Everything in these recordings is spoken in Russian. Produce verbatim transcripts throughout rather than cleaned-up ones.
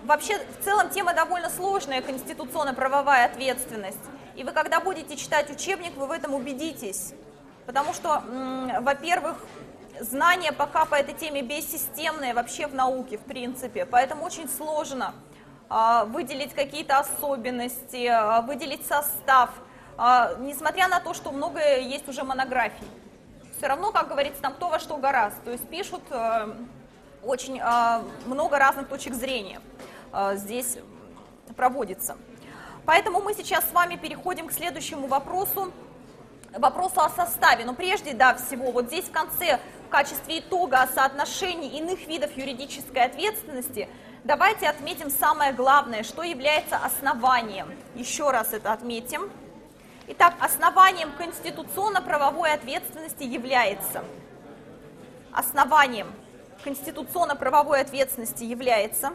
вообще, в целом, тема довольно сложная, конституционно-правовая ответственность. И вы, когда будете читать учебник, вы в этом убедитесь. Потому что, во-первых, знания пока по этой теме бессистемные вообще в науке, в принципе. Поэтому очень сложно э, выделить какие-то особенности, э, выделить состав. Э, несмотря на то, что многое есть уже монографий. Все равно, как говорится, там кто во что гораст. То есть пишут э, очень э, много разных точек зрения. Э, здесь проводится. Поэтому мы сейчас с вами переходим к следующему вопросу. Вопросу о составе. Но прежде, да, всего, вот здесь в конце, в качестве итога о соотношении иных видов юридической ответственности, давайте отметим самое главное, что является основанием. Еще раз это отметим. Итак, основанием конституционно-правовой ответственности является, основанием конституционно-правовой ответственности является,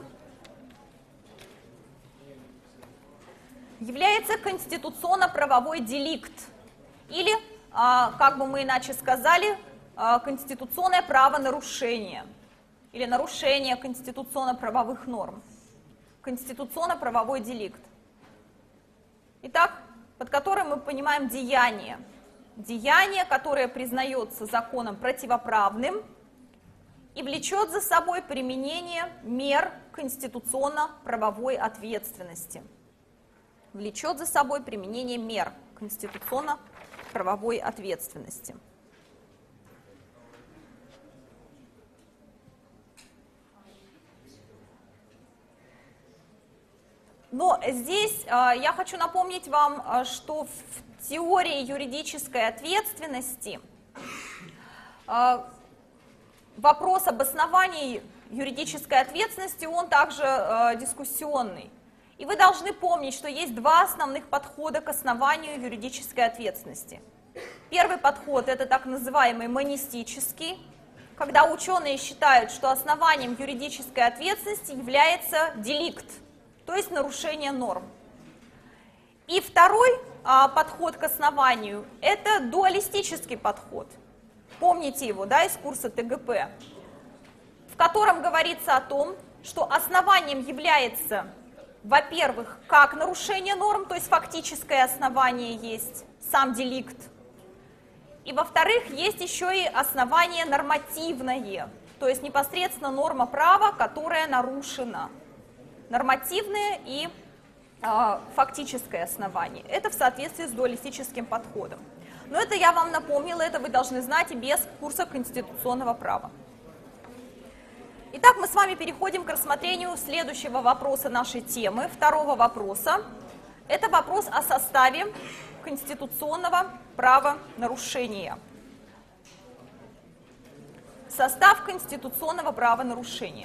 является конституционно-правовой деликт. Или, как бы мы иначе сказали, конституционное правонарушение или нарушение конституционно-правовых норм. Конституционно-правовой деликт. Итак, под которым мы понимаем деяние. Деяние, которое признается законом противоправным и влечет за собой применение мер конституционно-правовой ответственности. Влечет за собой применение мер конституционно-правовой правовой ответственности. Но здесь э, я хочу напомнить вам, э, что в теории юридической ответственности э, вопрос об основании юридической ответственности, он также э, дискуссионный. И вы должны помнить, что есть два основных подхода к основанию юридической ответственности. Первый подход – это так называемый монистический, когда ученые считают, что основанием юридической ответственности является деликт, то есть нарушение норм. И второй а, подход к основанию – это дуалистический подход. Помните его, да, из курса Т Г П, в котором говорится о том, что основанием является, во-первых, как нарушение норм, то есть фактическое основание есть, сам деликт. И, во-вторых, есть еще и основание нормативное, то есть непосредственно норма права, которая нарушена. Нормативное и э, фактическое основание. Это в соответствии с дуалистическим подходом. Но это я вам напомнила, это вы должны знать и без курса конституционного права. Итак, мы с вами переходим к рассмотрению следующего вопроса нашей темы, второго вопроса. Это вопрос о составе конституционного правонарушения. Состав конституционного правонарушения.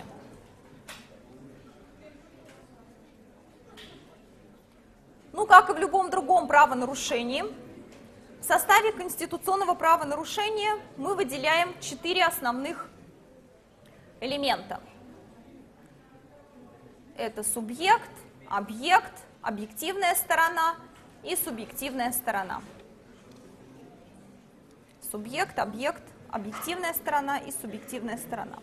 Ну, как и в любом другом правонарушении, в составе конституционного правонарушения мы выделяем четыре основных элемента. Это субъект, объект, объективная сторона и субъективная сторона. Субъект, объект, объективная сторона и субъективная сторона.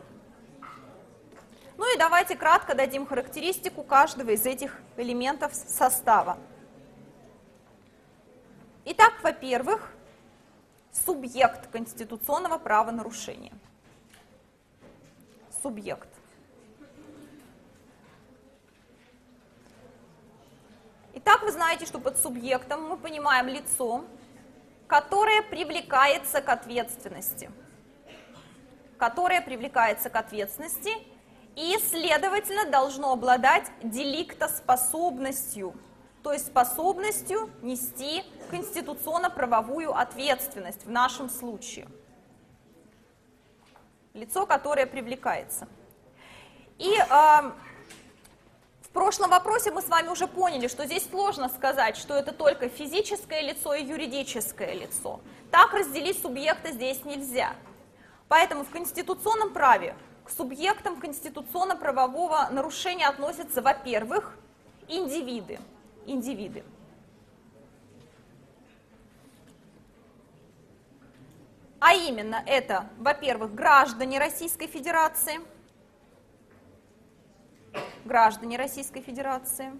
Ну и давайте кратко дадим характеристику каждого из этих элементов состава. Итак, во-первых, субъект конституционного правонарушения. Субъект. Итак, вы знаете, что под субъектом мы понимаем лицо, которое привлекается к ответственности. Которое привлекается к ответственности и, следовательно, должно обладать деликтоспособностью, то есть способностью нести конституционно-правовую ответственность в нашем случае. Лицо, которое привлекается. И э, в прошлом вопросе мы с вами уже поняли, что здесь сложно сказать, что это только физическое лицо и юридическое лицо. Так разделить субъекта здесь нельзя. Поэтому в конституционном праве к субъектам конституционно-правового нарушения относятся, во-первых, индивиды. индивиды. А именно это, во-первых, граждане Российской Федерации, граждане Российской Федерации.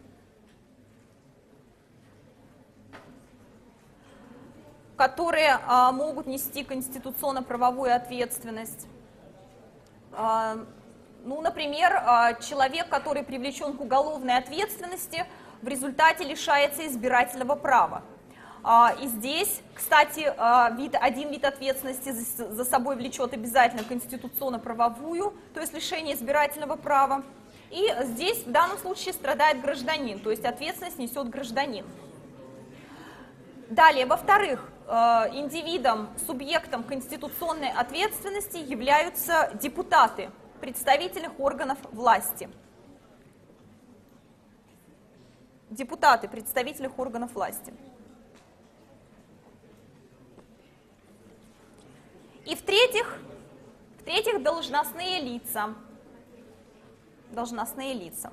Которые а, могут нести конституционно-правовую ответственность. А, ну, например, а, человек, который привлечен к уголовной ответственности, в результате лишается избирательного права. А, и здесь, кстати, а, вид, один вид ответственности за, за собой влечет обязательно конституционно-правовую, то есть лишение избирательного права. И здесь в данном случае страдает гражданин, то есть ответственность несет гражданин. Далее, во-вторых, индивидом, субъектом конституционной ответственности являются депутаты представительных органов власти. Депутаты представительных органов власти. И в-третьих, в-третьих, должностные лица. Должностные лица.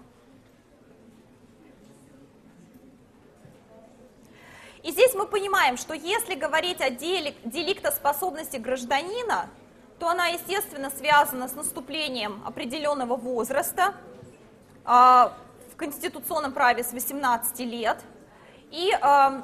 И здесь мы понимаем, что если говорить о деликтоспособности гражданина, то она, естественно, связана с наступлением определенного возраста, э, в конституционном праве с восемнадцати лет, и э,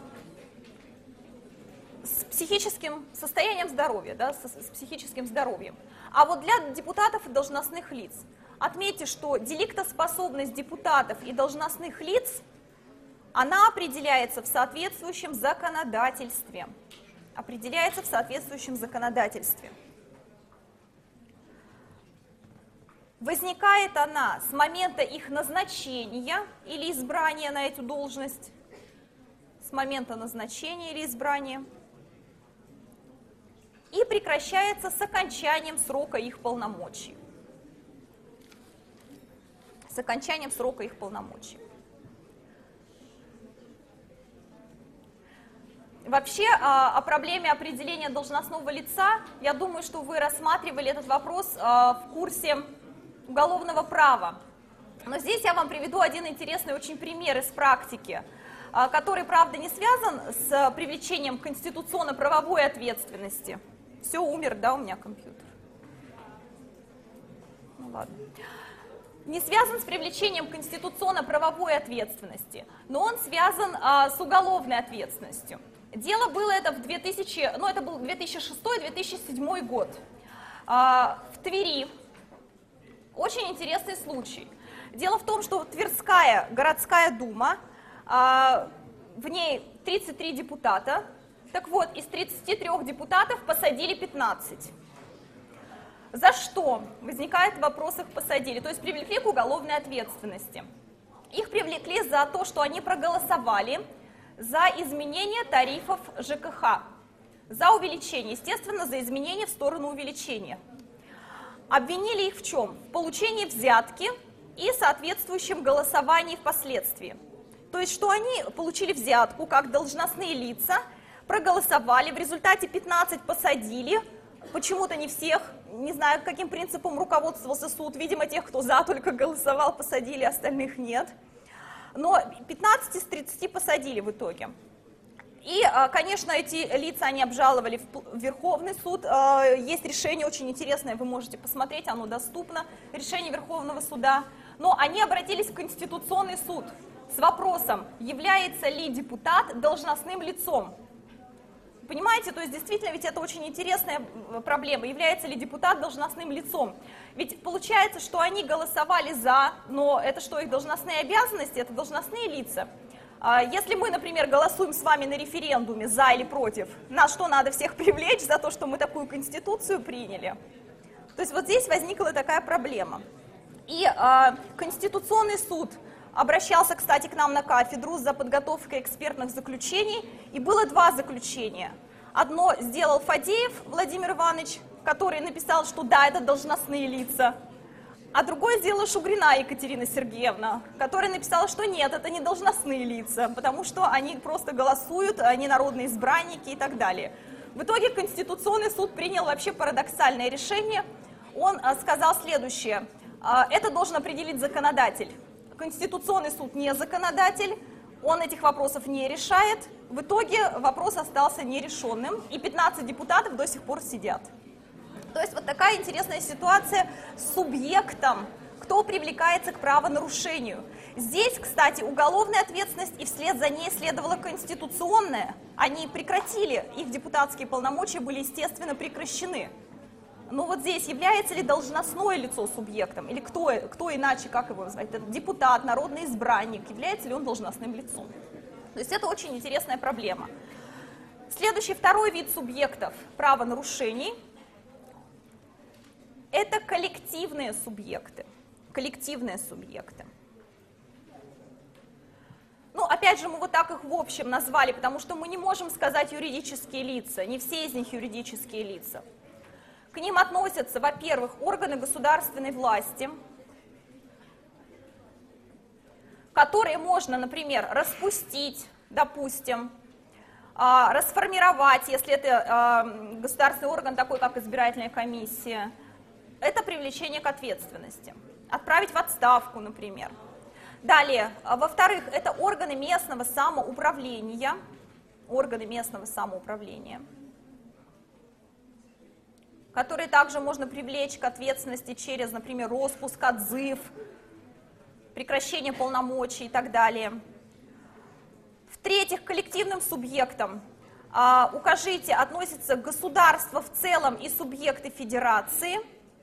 с психическим состоянием здоровья, да, с, с психическим здоровьем. А вот для депутатов и должностных лиц, отметьте, что деликтоспособность депутатов и должностных лиц она определяется в соответствующем законодательстве. Определяется в соответствующем законодательстве. Возникает она с момента их назначения или избрания на эту должность, с момента назначения или избрания, и прекращается с окончанием срока их полномочий. С окончанием срока их полномочий. Вообще о проблеме определения должностного лица, я думаю, что вы рассматривали этот вопрос в курсе уголовного права. Но здесь я вам приведу один интересный очень пример из практики, который, правда, не связан с привлечением конституционно-правовой ответственности. Все, умер, да, у меня компьютер? Ну ладно. Не связан с привлечением конституционно-правовой ответственности, но он связан а, с уголовной ответственностью. Дело было это в две тысячи, ну, это был две тысячи шестой — две тысячи седьмой год. А, в Твери очень интересный случай. Дело в том, что Тверская городская дума, а, в ней тридцать три депутата, так вот, из тридцати трёх депутатов посадили пятнадцать. За что? Возникает вопрос, их посадили, то есть привлекли к уголовной ответственности. Их привлекли за то, что они проголосовали за изменение тарифов ЖКХ, за увеличение, естественно, за изменение в сторону увеличения. Обвинили их в чем? В получении взятки и соответствующем голосовании впоследствии. То есть, что они получили взятку как должностные лица, проголосовали, в результате пятнадцать посадили, почему-то не всех, не знаю, каким принципом руководствовался суд, видимо, тех, кто за только голосовал, посадили, остальных нет. Но пятнадцать из тридцати посадили в итоге. И, конечно, эти лица, они обжаловали в Верховный суд. Есть решение очень интересное, вы можете посмотреть, оно доступно, решение Верховного суда. Но они обратились в Конституционный суд с вопросом, является ли депутат должностным лицом. Понимаете, то есть действительно ведь это очень интересная проблема, является ли депутат должностным лицом. Ведь получается, что они голосовали за, но это что, их должностные обязанности, это должностные лица. Если мы, например, голосуем с вами на референдуме за или против, нас что, надо всех привлечь за то, что мы такую конституцию приняли? То есть вот здесь возникла такая проблема. И э, Конституционный суд обращался, кстати, к нам на кафедру за подготовкой экспертных заключений, и было два заключения. Одно сделал Фадеев Владимир Иванович, который написал, что да, это должностные лица, а другое сделала Шугрина Екатерина Сергеевна, которая написала, что нет, это не должностные лица, потому что они просто голосуют, они народные избранники и так далее. В итоге Конституционный суд принял вообще парадоксальное решение. Он сказал следующее: это должен определить законодатель. Конституционный суд не законодатель, он этих вопросов не решает. В итоге вопрос остался нерешенным, и пятнадцать депутатов до сих пор сидят. То есть вот такая интересная ситуация с субъектом Кто привлекается к правонарушению? Здесь, кстати, уголовная ответственность и вслед за ней следовала конституционная. Они прекратили, их депутатские полномочия были, естественно, прекращены. Но вот здесь является ли должностное лицо субъектом, или кто, кто иначе, как его назвать, это депутат, народный избранник, является ли он должностным лицом? То есть это очень интересная проблема. Следующий, второй вид субъектов правонарушений – это коллективные субъекты. Коллективные субъекты. Ну, опять же, мы вот так их в общем назвали, потому что мы не можем сказать юридические лица, не все из них юридические лица. К ним относятся, во-первых, органы государственной власти, которые можно, например, распустить, допустим, расформировать, если это государственный орган, такой как избирательная комиссия. Это привлечение к ответственности. Отправить в отставку, например. Далее, во-вторых, это органы местного самоуправления. Органы местного самоуправления, которые также можно привлечь к ответственности через, например, роспуск, отзыв, прекращение полномочий и так далее. В-третьих, к коллективным субъектам, а, укажите, относятся государство в целом и субъекты федерации,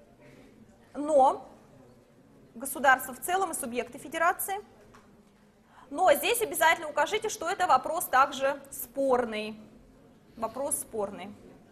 но государство в целом и субъекты федерации, но здесь обязательно укажите, что это вопрос также спорный, вопрос спорный.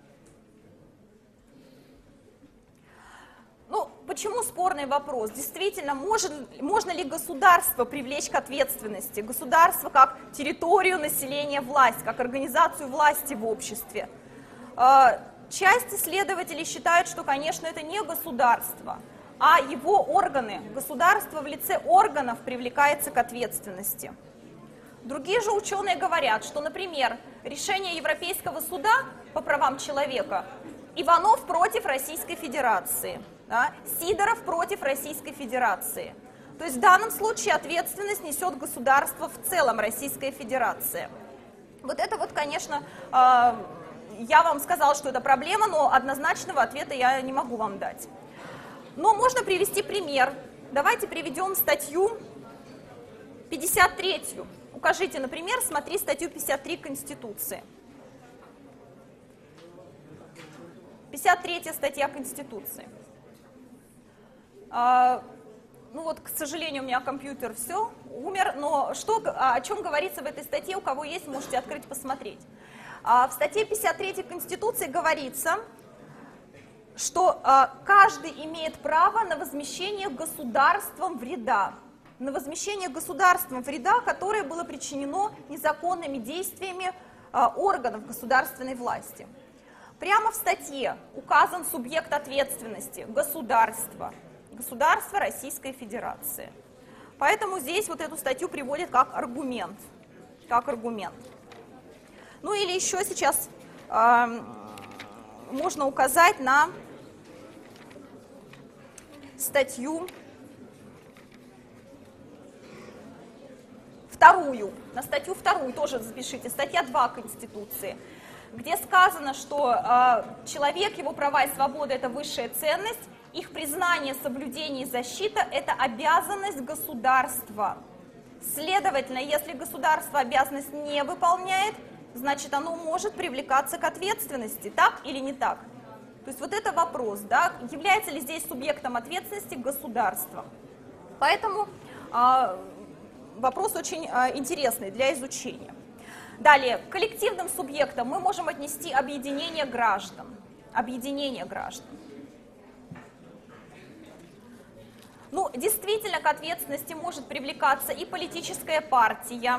Ну, почему спорный вопрос? Действительно, может, можно ли государство привлечь к ответственности? Государство как территорию населения власть, как организацию власти в обществе. Часть исследователей считают, что, конечно, это не государство, а его органы. Государство в лице органов привлекается к ответственности. Другие же ученые говорят, что, например, решение Европейского суда по правам человека Иванов против Российской Федерации. Да? Сидоров против Российской Федерации. То есть в данном случае ответственность несет государство в целом, Российская Федерация. Вот это вот, конечно, я вам сказала, что это проблема, но однозначного ответа я не могу вам дать. Но можно привести пример. Давайте приведем статью пятьдесят третью. Укажите, например, смотри статью пятьдесят три Конституции. пятьдесят третья статья Конституции. А, ну вот, к сожалению, у меня компьютер все, умер, но что, о чем говорится в этой статье, у кого есть, можете открыть, посмотреть. А, в статье пятьдесят третьей Конституции говорится, что а, каждый имеет право на возмещение государством вреда, на возмещение государством вреда, которое было причинено незаконными действиями а, органов государственной власти. Прямо в статье указан субъект ответственности – государство. Государство Российской Федерации. Поэтому здесь вот эту статью приводят как аргумент. Как аргумент. Ну или еще сейчас э, можно указать на статью вторую. На статью вторую тоже запишите. Статья два Конституции, где сказано, что э, человек, его права и свободы – это высшая ценность, их признание, соблюдение и защита – это обязанность государства. Следовательно, если государство обязанность не выполняет, значит, оно может привлекаться к ответственности, так или не так? То есть вот это вопрос, да, является ли здесь субъектом ответственности государство? Поэтому э, вопрос очень э, интересный для изучения. Далее, к коллективным субъектам мы можем отнести объединение граждан. Объединение граждан. Ну, действительно, к ответственности может привлекаться и политическая партия,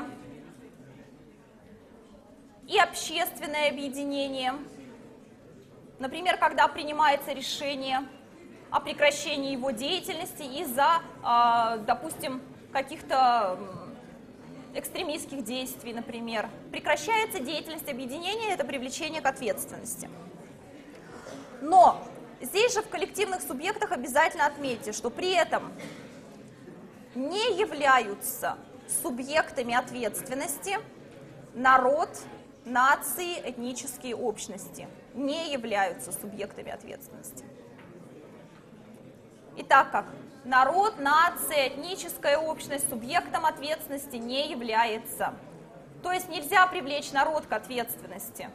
и общественное объединение. Например, когда принимается решение о прекращении его деятельности из-за, допустим, каких-то экстремистских действий, например. Прекращается деятельность объединения, это привлечение к ответственности. Но здесь же в коллективных субъектах обязательно отметьте, что при этом не являются субъектами ответственности народ, нации, этнические общности. Не являются субъектами ответственности. И так как народ, нация, этническая общность субъектом ответственности не является. То есть нельзя привлечь народ к ответственности.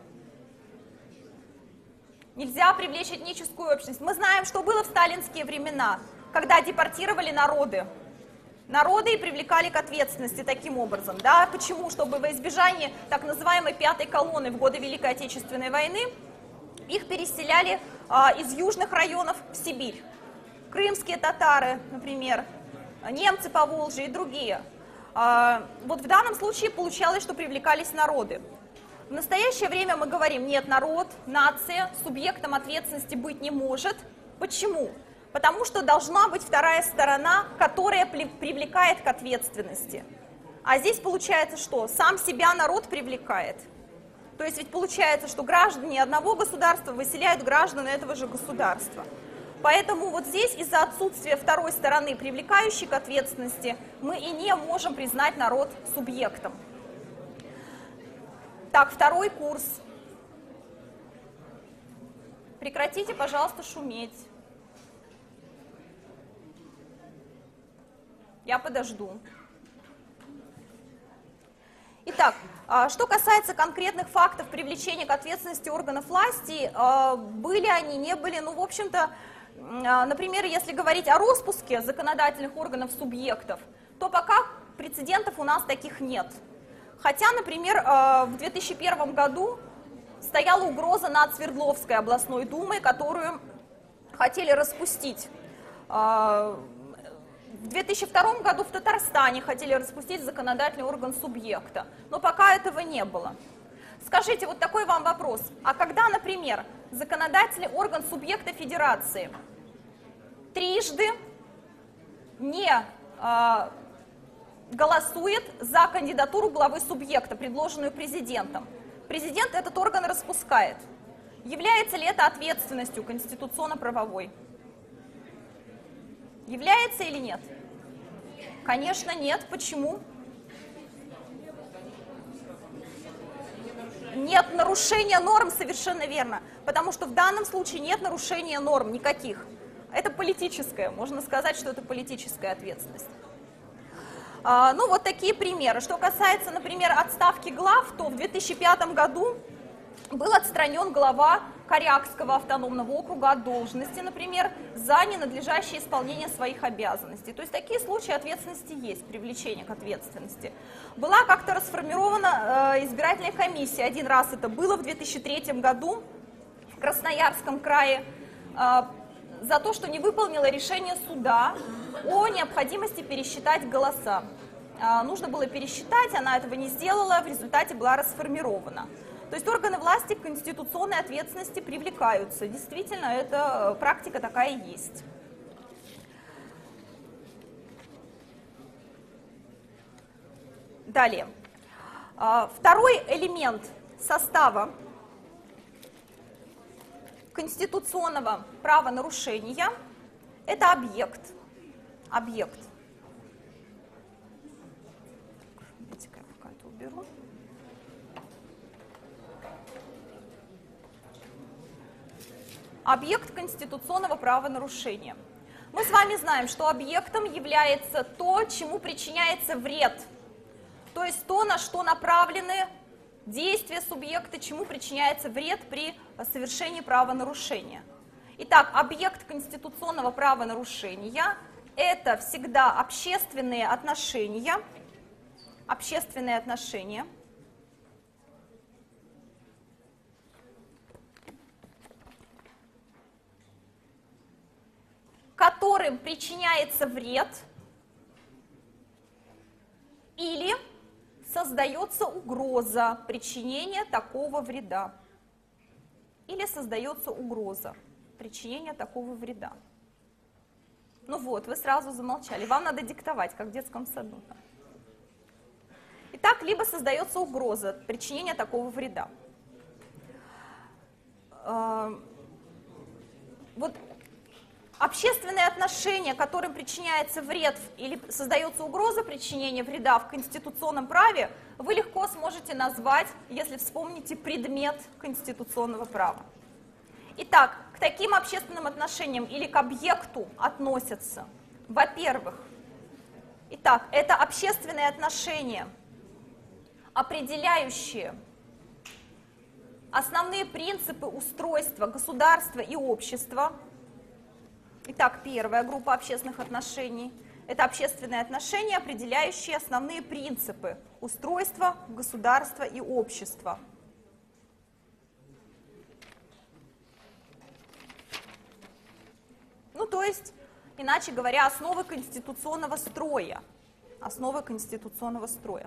Нельзя привлечь этническую общность. Мы знаем, что было в сталинские времена, когда депортировали народы. Народы и привлекали к ответственности таким образом. Да? Почему? Чтобы во избежание так называемой пятой колонны в годы Великой Отечественной войны их переселяли а, из южных районов в Сибирь. Крымские татары, например, немцы по Волжье и другие. А, вот в данном случае получалось, что привлекались народы. В настоящее время мы говорим, нет, народ, нация субъектом ответственности быть не может. Почему? Потому что должна быть вторая сторона, которая привлекает к ответственности. А здесь получается что? Сам себя народ привлекает. То есть ведь получается, что граждане одного государства выселяют граждан этого же государства. Поэтому вот здесь из-за отсутствия второй стороны, привлекающей к ответственности, мы и не можем признать народ субъектом. Так, второй курс. Прекратите, пожалуйста, шуметь. Я подожду. Итак, что касается конкретных фактов привлечения к ответственности органов власти, были они, не были, ну, в общем-то, например, если говорить о распуске законодательных органов субъектов, то пока прецедентов у нас таких нет. Хотя, например, в две тысячи первом году стояла угроза над Свердловской областной думой, которую хотели распустить. В две тысячи втором году в Татарстане хотели распустить законодательный орган субъекта, но пока этого не было. Скажите, вот такой вам вопрос. А когда, например, законодательный орган субъекта федерации трижды не э, голосует за кандидатуру главы субъекта, предложенную президентом, президент этот орган распускает. Является ли это ответственностью конституционно-правовой? Является или нет? Конечно, нет. Почему? Нет нарушения норм, совершенно верно. Потому что в данном случае нет нарушения норм никаких. Это политическое, можно сказать, что это политическая ответственность. А, ну, вот такие примеры. Что касается, например, отставки глав, то в две тысячи пятом году был отстранен глава Корякского автономного округа от должности, например, за ненадлежащее исполнение своих обязанностей. То есть такие случаи ответственности есть, привлечение к ответственности. Была как-то расформирована э, избирательная комиссия, один раз это было в две тысячи третьем году в Красноярском крае, э, за то, что не выполнила решение суда о необходимости пересчитать голоса. Э, нужно было пересчитать, она этого не сделала, в результате была расформирована. То есть органы власти к конституционной ответственности привлекаются. Действительно, эта практика такая и есть. Далее. Второй элемент состава конституционного правонарушения – это объект. Объект. Давайте-ка я пока это уберу. Объект конституционного правонарушения. Мы с вами знаем, что объектом является то, чему причиняется вред. То есть то, на что направлены действия субъекта, чему причиняется вред при совершении правонарушения. Итак, объект конституционного правонарушения – это всегда общественные отношения, общественные отношения, которым причиняется вред или создается угроза причинения такого вреда. Или создается угроза причинения такого вреда. Ну вот, вы сразу замолчали. Вам надо диктовать, как в детском саду. Итак, либо создается угроза причинения такого вреда. Вот общественные отношения, которым причиняется вред или создается угроза причинения вреда в конституционном праве, вы легко сможете назвать, если вспомните, предмет конституционного права. Итак, к таким общественным отношениям или к объекту относятся, во-первых, итак, это общественные отношения, определяющие основные принципы устройства государства и общества. Итак, первая группа общественных отношений – это общественные отношения, определяющие основные принципы устройства государства и общества. Ну, то есть, иначе говоря, основы конституционного строя. Основы конституционного строя.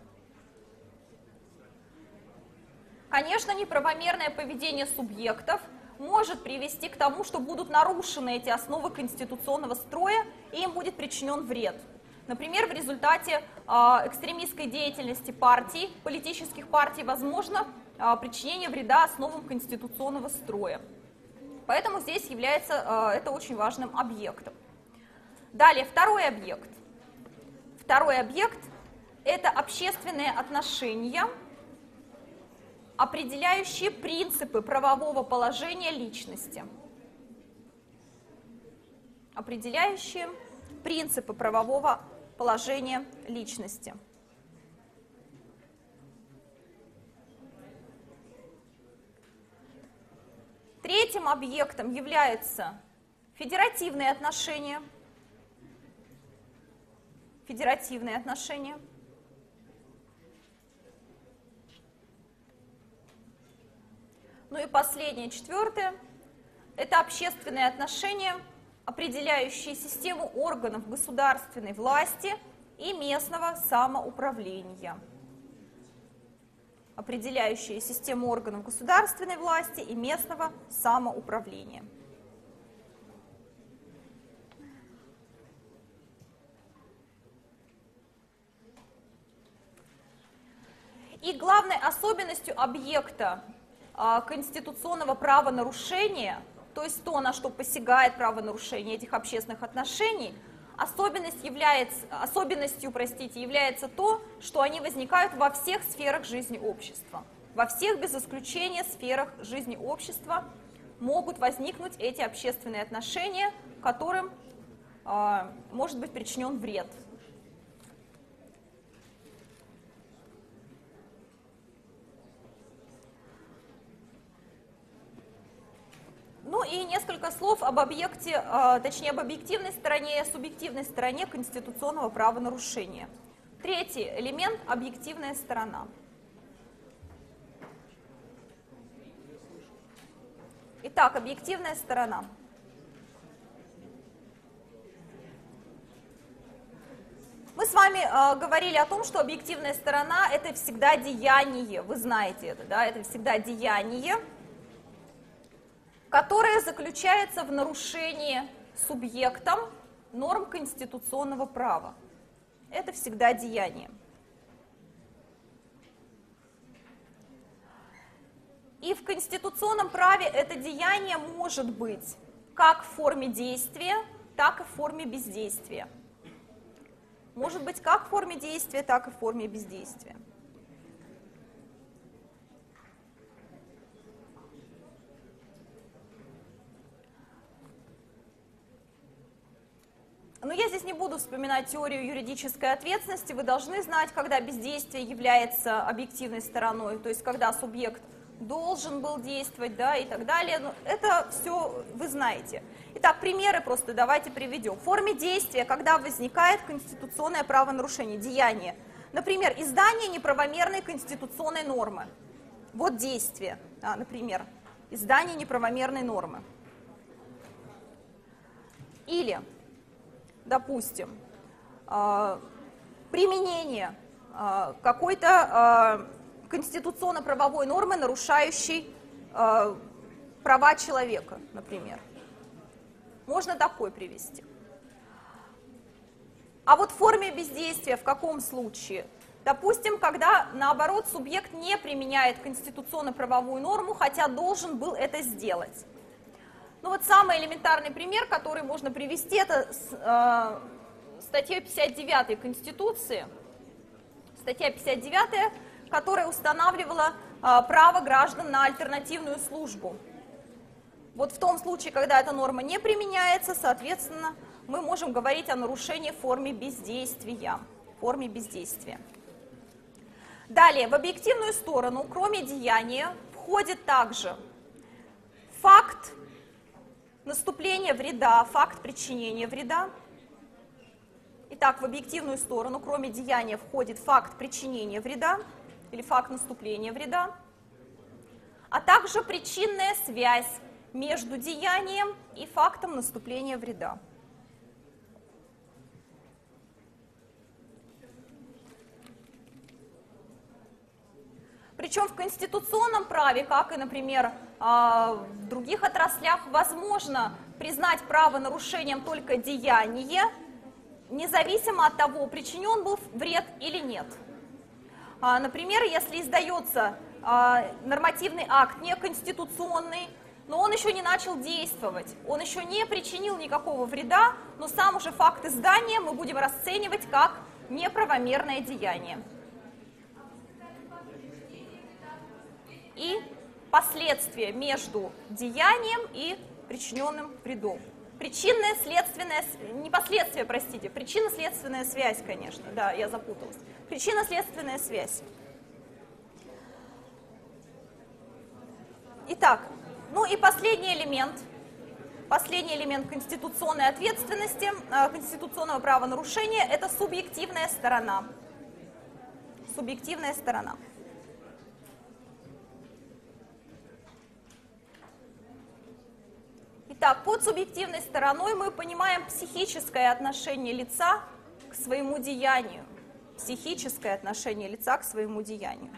Конечно, неправомерное поведение субъектов может привести к тому, что будут нарушены эти основы конституционного строя, и им будет причинен вред. Например, в результате э, экстремистской деятельности партий, политических партий, возможно э, причинение вреда основам конституционного строя. Поэтому здесь является э, это очень важным объектом. Далее, второй объект. Второй объект – это общественные отношения, определяющие принципы правового положения личности. Определяющие принципы правового положения личности. Третьим объектом являются федеративные отношения. Федеративные отношения. Ну и последнее, четвертое, это общественные отношения, определяющие систему органов государственной власти и местного самоуправления. Определяющие систему органов государственной власти и местного самоуправления. И главной особенностью объекта конституционного правонарушения, то есть то, на что посягает правонарушение этих общественных отношений, особенность является, особенностью, простите, является то, что они возникают во всех сферах жизни общества. Во всех, без исключения, сферах жизни общества могут возникнуть эти общественные отношения, которым э, может быть причинен вред. Ну и несколько слов об объекте, точнее об объективной стороне и субъективной стороне конституционного правонарушения. Третий элемент – объективная сторона. Итак, объективная сторона. Мы с вами э, говорили о том, что объективная сторона – это всегда деяние, вы знаете это, да, это всегда деяние, которое заключается в нарушении субъектом норм конституционного права. Это всегда деяние. И в конституционном праве это деяние может быть как в форме действия, так и в форме бездействия. Может быть как в форме действия, так и в форме бездействия. Но я здесь не буду вспоминать теорию юридической ответственности. Вы должны знать, когда бездействие является объективной стороной, то есть когда субъект должен был действовать, да, и так далее. Но это все вы знаете. Итак, примеры просто давайте приведем. В форме действия, когда возникает конституционное правонарушение, деяние. Например, издание неправомерной конституционной нормы. Вот действие, да, например, издание неправомерной нормы. Или, допустим, применение какой-то конституционно-правовой нормы, нарушающей права человека, например. Можно такой привести. А вот в форме бездействия в каком случае? Допустим, когда, наоборот, субъект не применяет конституционно-правовую норму, хотя должен был это сделать. Ну вот самый элементарный пример, который можно привести, это э, статья пятьдесят девятая Конституции. Статья пятьдесят девятая, которая устанавливала э, право граждан на альтернативную службу. Вот в том случае, когда эта норма не применяется, соответственно, мы можем говорить о нарушении в форме бездействия. В форме бездействия. Далее, в объективную сторону, кроме деяния, входит также факт наступления вреда, факт причинения вреда. Итак, в объективную сторону, кроме деяния, входит факт причинения вреда или факт наступления вреда, а также причинная связь между деянием и фактом наступления вреда. Причем в конституционном праве, как и, например, в других отраслях, возможно признать правонарушением только деяние, независимо от того, причинен был вред или нет. Например, если издается нормативный акт неконституционный, но он еще не начал действовать, он еще не причинил никакого вреда, но сам уже факт издания мы будем расценивать как неправомерное деяние. И последствия между деянием и причиненным вредом. Причинная, следственная, не последствия, простите, причинно-следственная связь, конечно, да, я запуталась. Причинно-следственная связь. Итак, ну и последний элемент, последний элемент конституционной ответственности, конституционного правонарушения – это субъективная сторона. Субъективная сторона. Итак, под субъективной стороной мы понимаем психическое отношение лица к своему деянию. Психическое отношение лица к своему деянию.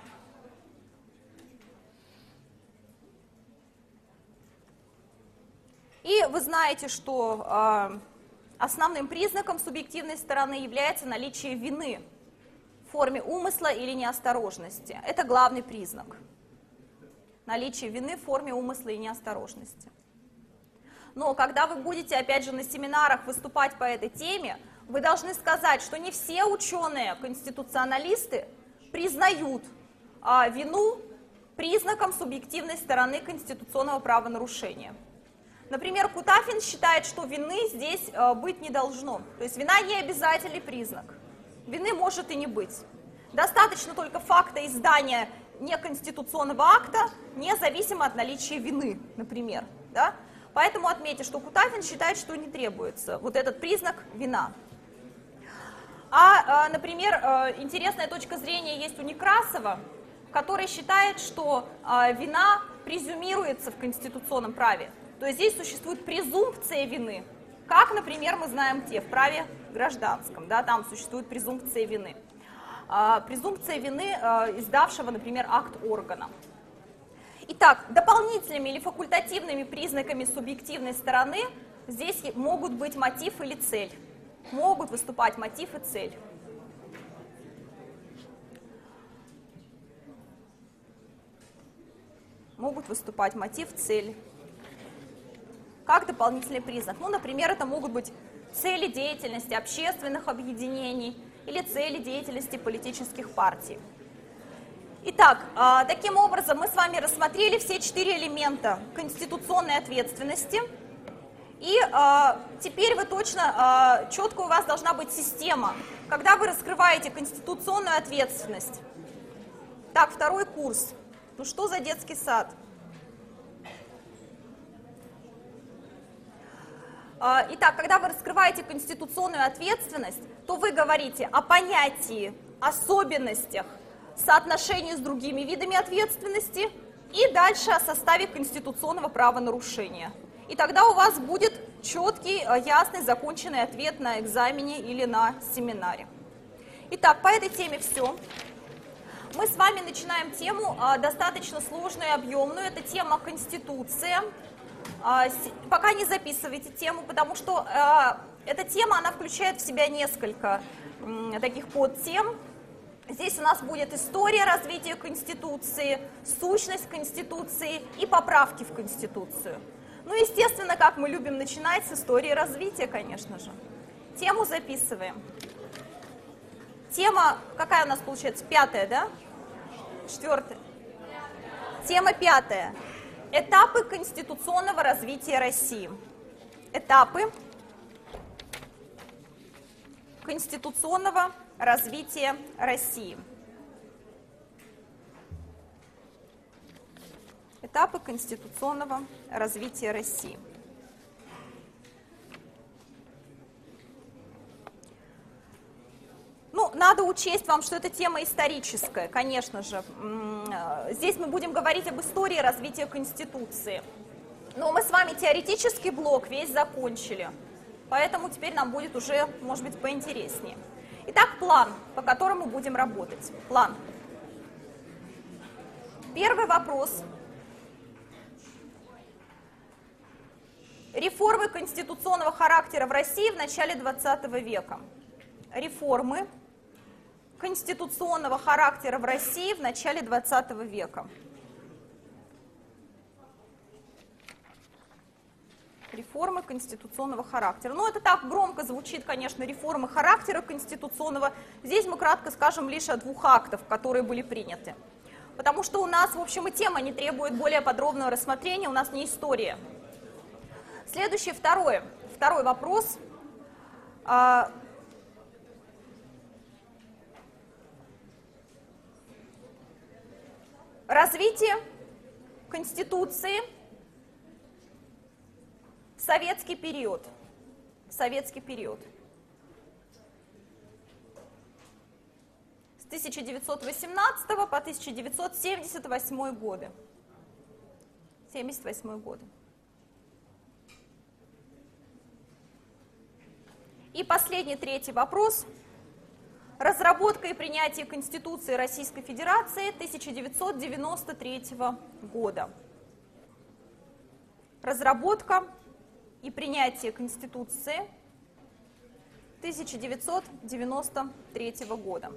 И вы знаете, что э, основным признаком субъективной стороны является наличие вины в форме умысла или неосторожности. Это главный признак. Наличие вины в форме умысла и неосторожности. Но когда вы будете, опять же, на семинарах выступать по этой теме, вы должны сказать, что не все ученые-конституционалисты признают а, вину признаком субъективной стороны конституционного правонарушения. Например, Кутафин считает, что вины здесь а, быть не должно. То есть вина не обязательный признак. Вины может и не быть. Достаточно только факта издания неконституционного акта, независимо от наличия вины, например. Да? Поэтому отметьте, что Кутафин считает, что не требуется вот этот признак вина. А, например, интересная точка зрения есть у Некрасова, который считает, что вина презюмируется в конституционном праве. То есть здесь существует презумпция вины, как, например, мы знаем те в праве гражданском, да, там существует презумпция вины. Презумпция вины издавшего, например, акт органа. Итак, дополнительными или факультативными признаками субъективной стороны здесь могут быть мотив или цель. Могут выступать мотив и цель. Могут выступать мотив, цель. Как дополнительный признак? Ну, например, это могут быть цели деятельности общественных объединений или цели деятельности политических партий. Итак, таким образом мы с вами рассмотрели все четыре элемента конституционной ответственности. И теперь вы точно, четко у вас должна быть система, когда вы раскрываете конституционную ответственность. Так, второй курс. Ну что за детский сад? Итак, когда вы раскрываете конституционную ответственность, то вы говорите о понятии, особенностях, соотношении с другими видами ответственности и дальше о составе конституционного правонарушения. И тогда у вас будет четкий, ясный, законченный ответ на экзамене или на семинаре. Итак, по этой теме все. Мы с вами начинаем тему достаточно сложную и объемную. Это тема Конституция. Пока не записывайте тему, потому что эта тема, она включает в себя несколько таких подтем. Здесь у нас будет история развития Конституции, сущность Конституции и поправки в Конституцию. Ну, естественно, как мы любим начинать с истории развития, конечно же. Тему записываем. Тема, какая у нас получается? Пятая, да? Четвертая. Тема пятая. Этапы конституционного развития России. Этапы конституционного развития России. Этапы конституционного развития России. Ну, надо учесть вам, что эта тема историческая, конечно же. Здесь мы будем говорить об истории развития Конституции. Но мы с вами теоретический блок весь закончили, поэтому теперь нам будет уже, может быть, поинтереснее. Итак, план, по которому будем работать. План. Первый вопрос. Реформы конституционного характера в России в начале двадцатого века. Реформы конституционного характера в России в начале двадцатого века. Реформы конституционного характера. Ну, это так громко звучит, конечно, реформы характера конституционного. Здесь мы кратко скажем лишь о двух актах, которые были приняты. Потому что у нас, в общем, и тема не требует более подробного рассмотрения, у нас не история. Следующий, второй, второй вопрос. Развитие Конституции в советский период. В советский период. С тысяча девятьсот восемнадцатого по тысяча девятьсот семьдесят восьмой годы. семьдесят восьмой год. И последний, третий вопрос. Разработка и принятие Конституции Российской Федерации тысяча девятьсот девяносто третьего года. Разработка и принятие Конституции тысяча девятьсот девяносто третьего года.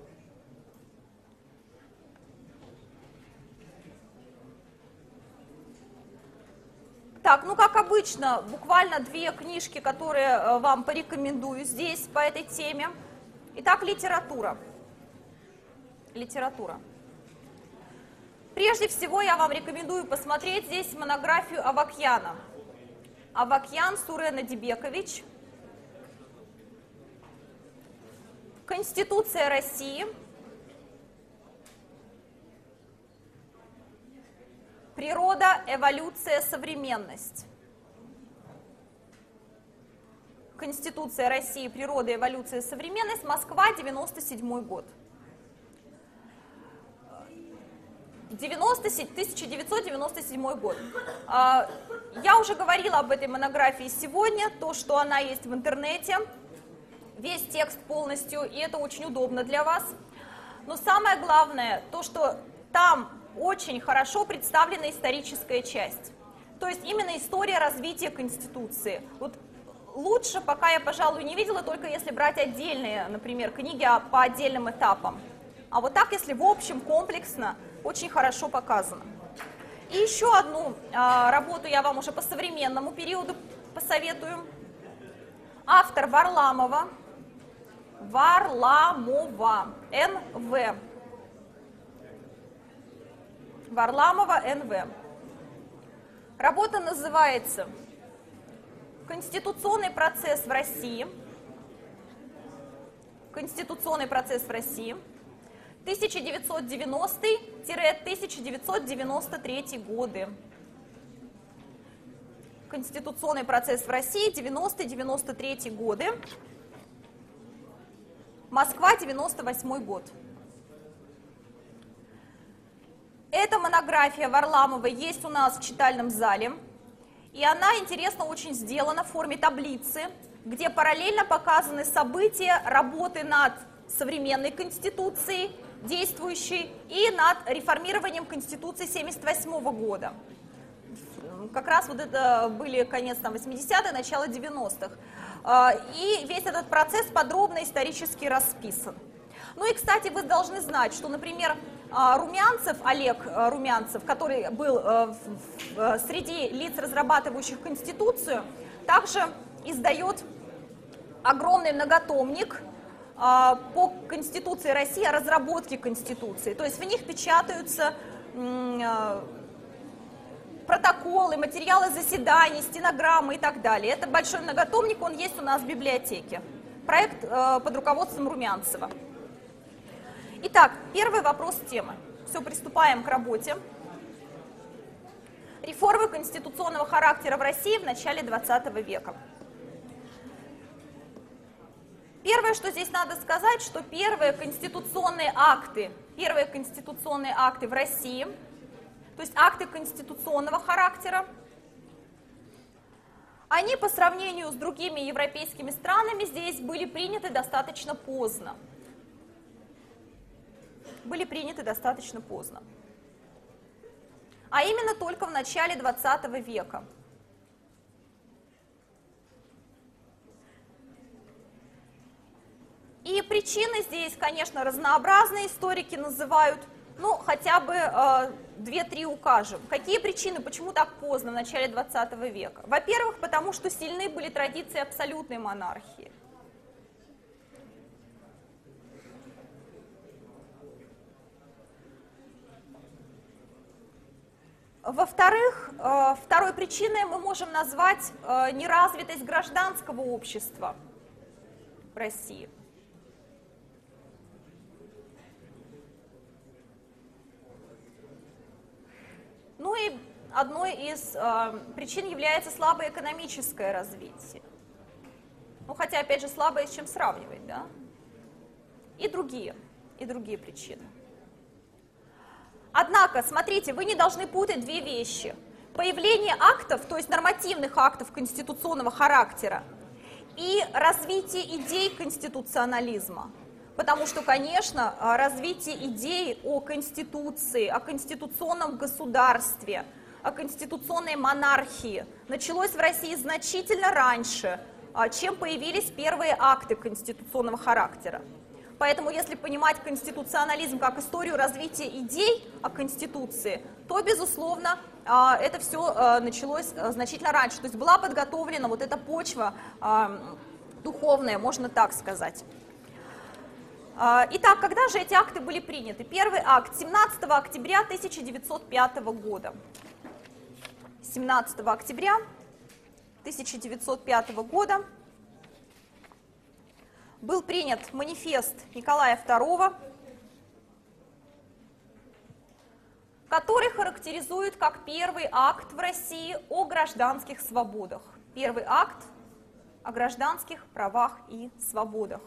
Так, ну как обычно, буквально две книжки, которые вам порекомендую здесь по этой теме. Итак, литература. Литература. Прежде всего я вам рекомендую посмотреть здесь монографию Авакяна. Авакян Сурен Адибекович. Конституция России. Природа, эволюция, современность. Конституция России, природа, эволюция, современность. Москва, девяносто седьмой год. тысяча девятьсот девяносто седьмой год. Я уже говорила об этой монографии сегодня, то, что она есть в интернете, весь текст полностью, и это очень удобно для вас. Но самое главное, то, что там очень хорошо представлена историческая часть. То есть именно история развития Конституции. Вот лучше, пока я, пожалуй, не видела, только если брать отдельные, например, книги по отдельным этапам. А вот так, если в общем, комплексно, очень хорошо показано. И еще одну а, работу я вам уже по современному периоду посоветую. Автор Варламова. Варламова. эн вэ. Варламова, эн вэ. Работа называется «Конституционный процесс в России». Конституционный процесс в России. тысяча девятьсот девяностый — тысяча девятьсот девяносто третий годы. Конституционный процесс в России, девяностый — девяносто третий годы. Москва, девяносто восьмой год. Эта монография Варламовой есть у нас в читальном зале. И она, интересно, очень сделана в форме таблицы, где параллельно показаны события работы над современной Конституцией, действующей, и над реформированием Конституции семьдесят восьмого года. Как раз вот это были конец там, восьмидесятых, начало девяностых. И весь этот процесс подробно исторически расписан. Ну и, кстати, вы должны знать, что, например, Румянцев, Олег Румянцев, который был среди лиц, разрабатывающих Конституцию, также издает огромный многотомник по Конституции России, о разработке Конституции. То есть в них печатаются протоколы, материалы заседаний, стенограммы и так далее. Это большой многотомник, он есть у нас в библиотеке. Проект э, под руководством Румянцева. Итак, первый вопрос темы. Все, приступаем к работе. Реформы конституционного характера в России в начале двадцатого века. Первое, что здесь надо сказать, что первые конституционные акты, первые конституционные акты в России, то есть акты конституционного характера, они по сравнению с другими европейскими странами здесь были приняты достаточно поздно. Были приняты достаточно поздно. А именно только в начале двадцатого века. И причины здесь, конечно, разнообразные, историки называют, ну, хотя бы э, две-три укажем. Какие причины, почему так поздно, в начале двадцатого века? Во-первых, потому что сильны были традиции абсолютной монархии. Во-вторых, э, второй причиной мы можем назвать э, неразвитость гражданского общества в России. Ну и одной из э, причин является слабое экономическое развитие. Ну, хотя, опять же, слабое с чем сравнивать, да? И другие, и другие причины. Однако, смотрите, вы не должны путать две вещи. Появление актов, то есть нормативных актов конституционного характера, и развитие идей конституционализма. Потому что, конечно, развитие идей о конституции, о конституционном государстве, о конституционной монархии началось в России значительно раньше, чем появились первые акты конституционного характера. Поэтому, если понимать конституционализм как историю развития идей о Конституции, то, безусловно, это все началось значительно раньше. То есть была подготовлена вот эта почва духовная, можно так сказать. Итак, когда же эти акты были приняты? Первый акт семнадцатого октября тысяча девятьсот пятого года. семнадцатого октября тысяча девятьсот пятого года был принят манифест Николая второго, который характеризует как первый акт в России о гражданских свободах. Первый акт о гражданских правах и свободах.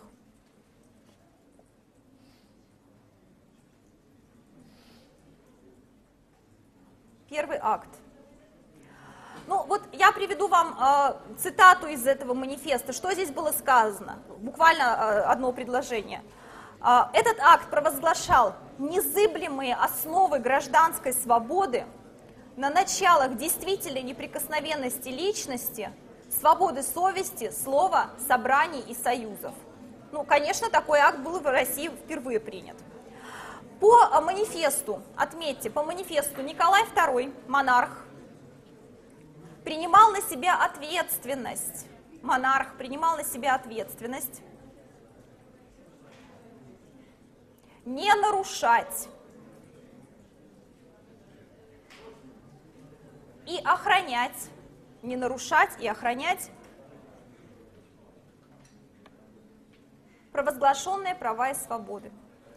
Первый акт. Ну вот я приведу вам э, цитату из этого манифеста. Что здесь было сказано? Буквально э, одно предложение. Э, этот акт провозглашал незыблемые основы гражданской свободы на началах действительной неприкосновенности личности, свободы совести, слова, собраний и союзов. Ну, конечно, такой акт был в России впервые принят. По манифесту, отметьте, по манифесту Николай второй, монарх, принимал на себя ответственность, монарх принимал на себя ответственность не нарушать и охранять, не нарушать и охранять провозглашенные права и свободы.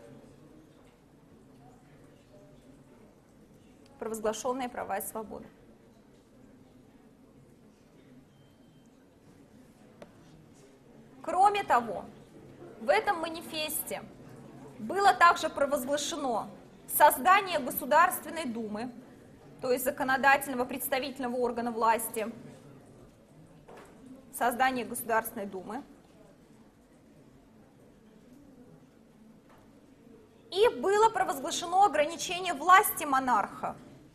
Провозглашенные права и свободы. Кроме того, в этом манифесте было также провозглашено создание Государственной Думы, то есть законодательного представительного органа власти, создание Государственной Думы, и было провозглашено ограничение власти монарха,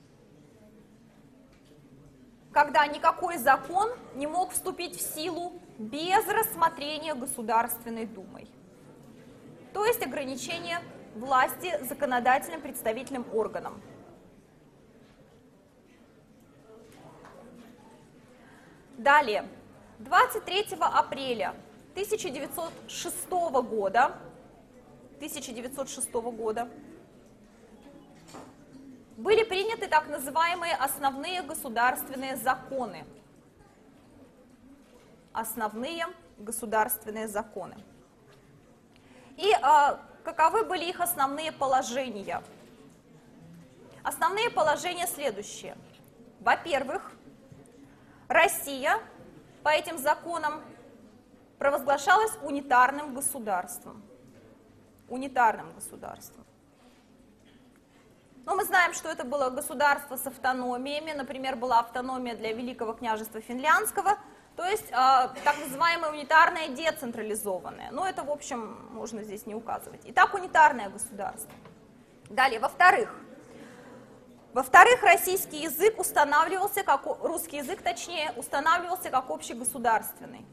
когда никакой закон не мог вступить в силу без рассмотрения Государственной Думой. То есть ограничение власти законодательным представительным органам. Далее, двадцать третьего апреля тысяча девятьсот шестого года, тысяча девятьсот шестого года были приняты так называемые основные государственные законы. Основные государственные законы. И э, каковы были их основные положения? Основные положения следующие. Во-первых, Россия по этим законам провозглашалась унитарным государством. Унитарным государством. Но мы знаем, что это было государство с автономиями. Например, была автономия для Великого княжества Финляндского, то есть э, так называемое унитарное децентрализованное. Но это, в общем, можно здесь не указывать. Итак, унитарное государство. Далее, во-вторых, во-вторых, российский язык устанавливался, как, русский язык, точнее, устанавливался как общегосударственный.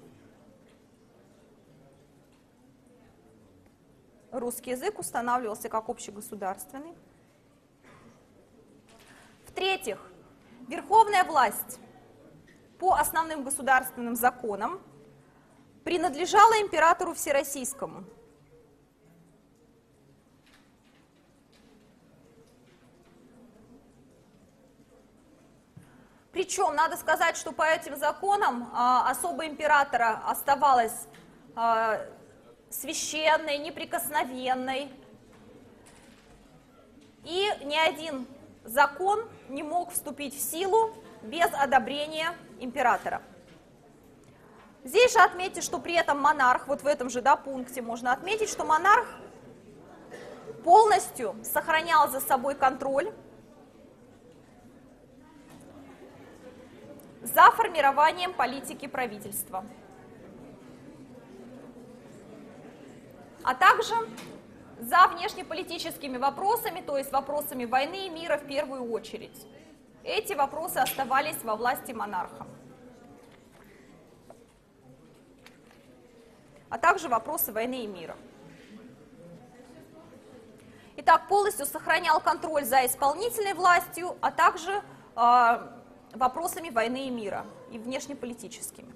Русский язык устанавливался как общегосударственный. В-третьих, верховная власть по основным государственным законам принадлежала императору Всероссийскому. Причем, надо сказать, что по этим законам а, особо императора оставалась а, священной, неприкосновенной. И ни один закон не мог вступить в силу без одобрения императора. Здесь же отметьте, что при этом монарх, вот в этом же да, пункте можно отметить, что монарх полностью сохранял за собой контроль за формированием политики правительства, а также за внешнеполитическими вопросами, то есть вопросами войны и мира в первую очередь. Эти вопросы оставались во власти монарха. А также вопросы войны и мира. Итак, полностью сохранял контроль за исполнительной властью, а также э, вопросами войны и мира, и внешнеполитическими.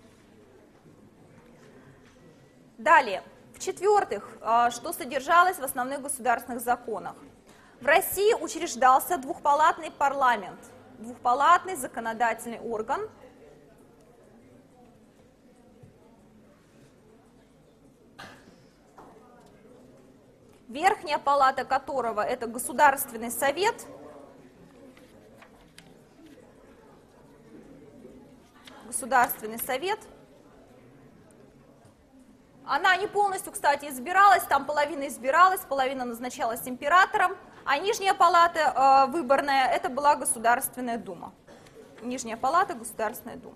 Далее. В-четвертых, что содержалось в основных государственных законах. В России учреждался двухпалатный парламент, двухпалатный законодательный орган, верхняя палата которого это Государственный совет, Государственный совет. Она не полностью, кстати, избиралась, там половина избиралась, половина назначалась императором, а нижняя палата э, выборная, это была Государственная дума. Нижняя палата, Государственная дума.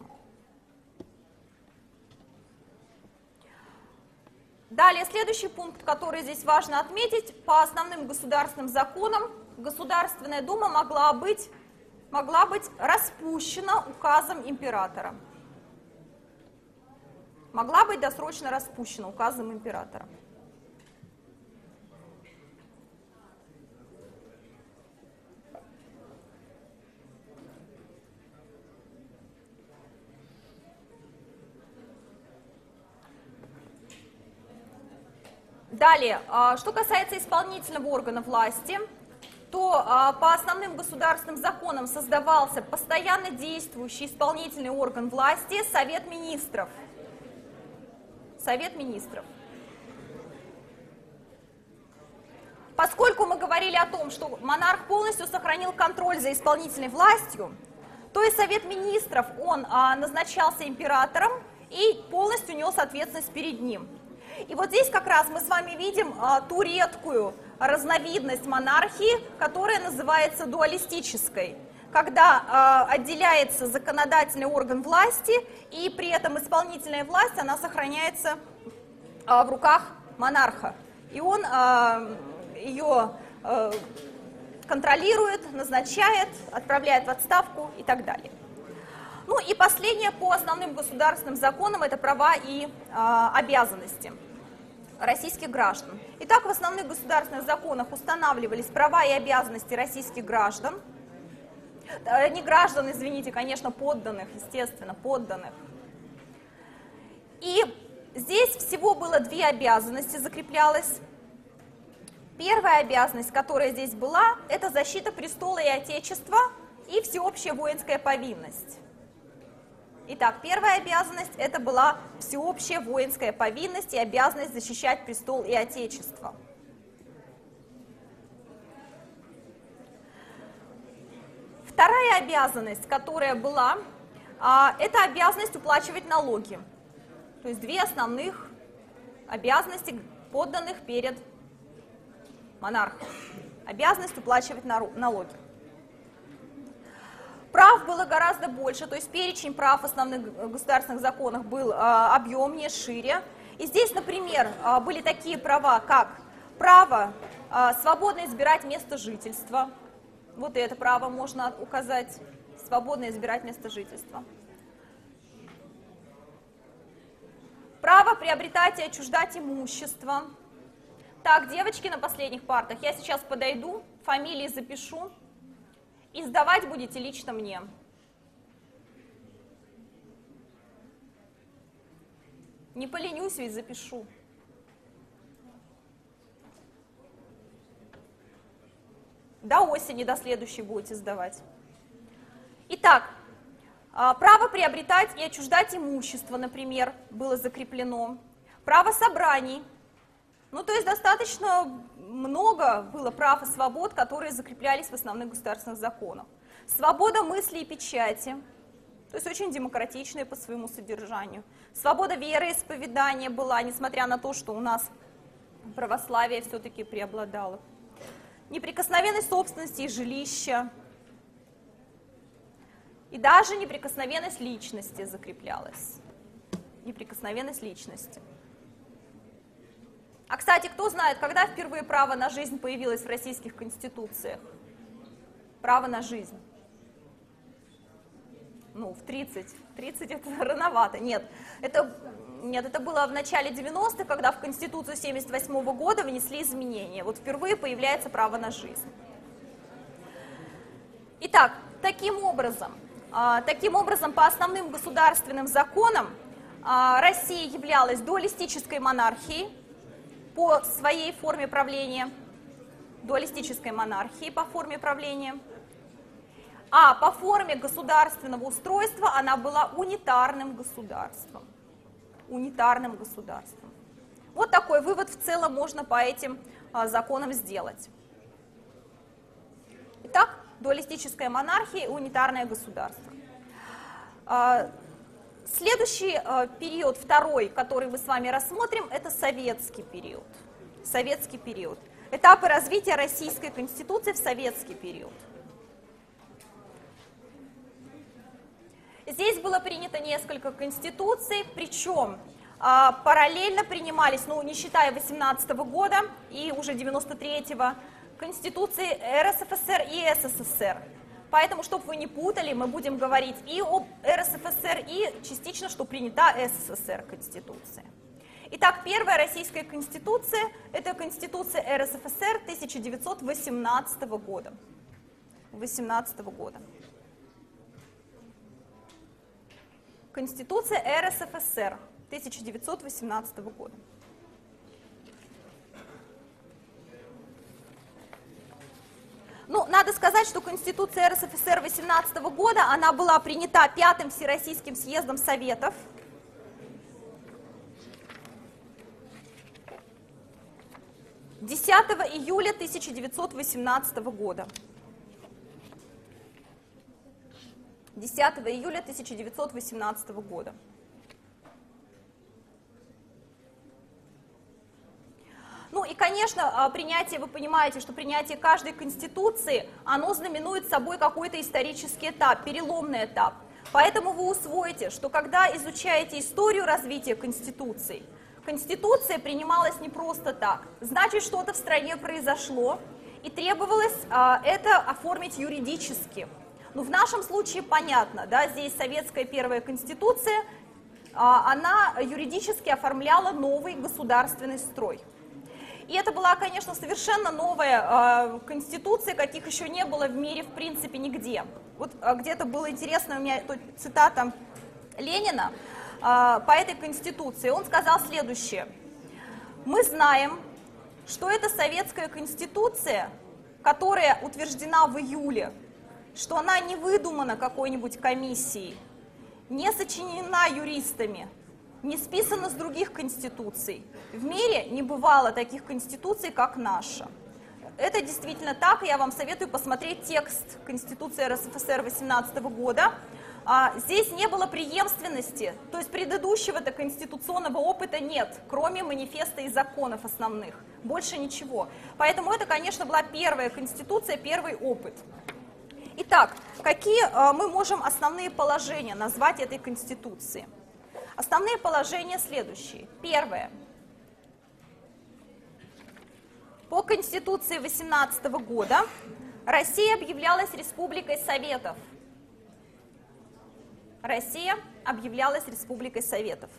Далее, следующий пункт, который здесь важно отметить, по основным государственным законам Государственная дума могла быть, могла быть распущена указом императора. Могла быть досрочно распущена указом императора. Далее, что касается исполнительного органа власти, то по основным государственным законам создавался постоянно действующий исполнительный орган власти – Совет министров. Совет министров. Поскольку мы говорили о том, что монарх полностью сохранил контроль за исполнительной властью, то и Совет министров, он а, назначался императором и полностью нес ответственность перед ним. И вот здесь как раз мы с вами видим а, ту редкую разновидность монархии, которая называется дуалистической, когда э, отделяется законодательный орган власти, и при этом исполнительная власть, она сохраняется э, в руках монарха. И он э, ее э, контролирует, назначает, отправляет в отставку и так далее. Ну и последнее по основным государственным законам – это права и э, обязанности российских граждан. Итак, в основных государственных законах устанавливались права и обязанности российских граждан, не граждан, извините, конечно, подданных, естественно, подданных. И здесь всего было две обязанности, закреплялось. Первая обязанность, которая здесь была, это защита престола и отечества и всеобщая воинская повинность. Итак, первая обязанность – это была всеобщая воинская повинность и обязанность защищать престол и отечество. Вторая обязанность, которая была, это обязанность уплачивать налоги. То есть две основных обязанности подданных перед монархом. Обязанность уплачивать налоги. Прав было гораздо больше, то есть перечень прав в основных государственных законах был объемнее, шире. И здесь, например, были такие права, как право свободно избирать место жительства. Вот это право можно указать, свободно избирать место жительства. Право приобретать и отчуждать имущество. Так, девочки на последних партах, я сейчас подойду, фамилии запишу, и сдавать будете лично мне. Не поленюсь, ведь запишу. До осени, до следующей будете сдавать. Итак, право приобретать и отчуждать имущество, например, было закреплено. Право собраний. Ну, то есть достаточно много было прав и свобод, которые закреплялись в основных государственных законах. Свобода мысли и печати, то есть очень демократичная по своему содержанию. Свобода вероисповедания была, несмотря на то, что у нас православие все-таки преобладало. Неприкосновенность собственности и жилища. И даже неприкосновенность личности закреплялась. Неприкосновенность личности. А, кстати, кто знает, когда впервые право на жизнь появилось в российских конституциях? Право на жизнь. Ну, в тридцать. тридцать это рановато. Нет, это, нет, это было в начале девяностых, когда в Конституцию семьдесят восьмого года внесли изменения. Вот впервые появляется право на жизнь. Итак, таким образом, таким образом, по основным государственным законам Россия являлась дуалистической монархией по своей форме правления, дуалистической монархией по форме правления, а по форме государственного устройства она была унитарным государством. Унитарным государством. Вот такой вывод в целом можно по этим а, законам сделать. Итак, дуалистическая монархия и унитарное государство. А, следующий а, период, второй, который мы с вами рассмотрим, это советский период. Советский период. Этапы развития Российской Конституции в советский период. Здесь было принято несколько конституций, причем а, параллельно принимались, ну не считая восемнадцатого года и уже девяносто третьего, конституции РСФСР и СССР. Поэтому, чтобы вы не путали, мы будем говорить и об РСФСР, и частично, что принята СССР конституция. Итак, первая российская конституция – это конституция РСФСР тысяча девятьсот восемнадцатого года. восемнадцатого года. Конституция РСФСР тысяча девятьсот восемнадцатого года. Ну, надо сказать, что Конституция РСФСР восемнадцатого года, она была принята Пятым Всероссийским съездом Советов. десятого июля тысяча девятьсот восемнадцатого года. десятого июля тысяча девятьсот восемнадцатого года. Ну и, конечно, принятие, вы понимаете, что принятие каждой конституции, оно знаменует собой какой-то исторический этап, переломный этап. Поэтому вы усвоите, что когда изучаете историю развития конституций, конституция принималась не просто так. Значит, что-то в стране произошло, и требовалось а, это оформить юридически. Ну, в нашем случае понятно, да, здесь советская первая конституция, а, она юридически оформляла новый государственный строй. И это была, конечно, совершенно новая э, конституция, каких еще не было в мире, в принципе, нигде. Вот э, где-то было интересно, у меня тут цитата Ленина э, по этой конституции. Он сказал следующее. «Мы знаем, что это советская конституция, которая утверждена в июле, что она не выдумана какой-нибудь комиссией, не сочинена юристами, не списана с других конституций. В мире не бывало таких конституций, как наша. Это действительно так, и я вам советую посмотреть текст Конституции эр эс эф эс эр восемнадцатого года. А, здесь не было преемственности, то есть предыдущего-то конституционного опыта нет, кроме манифеста и законов основных, больше ничего. Поэтому это, конечно, была первая конституция, первый опыт. Итак, какие а, мы можем основные положения назвать этой конституции? Основные положения следующие. Первое. По Конституции восемнадцатого года Россия объявлялась Республикой Советов. Россия объявлялась Республикой Советов.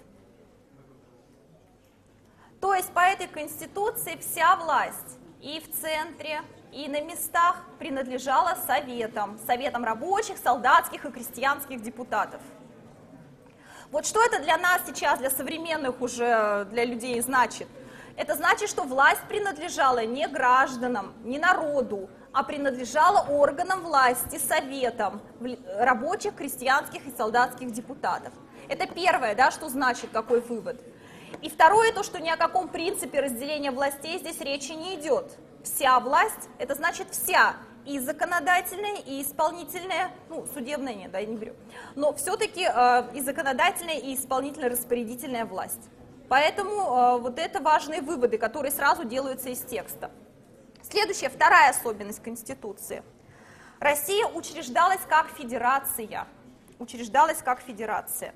То есть по этой Конституции вся власть и в центре, и на местах принадлежала Советам, Советам рабочих, солдатских и крестьянских депутатов. Вот что это для нас сейчас, для современных уже, для людей значит? Это значит, что власть принадлежала не гражданам, не народу, а принадлежала органам власти, советам рабочих, крестьянских и солдатских депутатов. Это первое, да, что значит, какой вывод. И второе, то, что ни о каком принципе разделения властей здесь речи не идет. Вся власть, это значит вся, и законодательная, и исполнительная, ну, судебная нет, да, я не беру, но все-таки э, и законодательная, и исполнительно-распорядительная власть. Поэтому э, вот это важные выводы, которые сразу делаются из текста. Следующая, вторая особенность Конституции. Россия учреждалась как федерация. Учреждалась как федерация.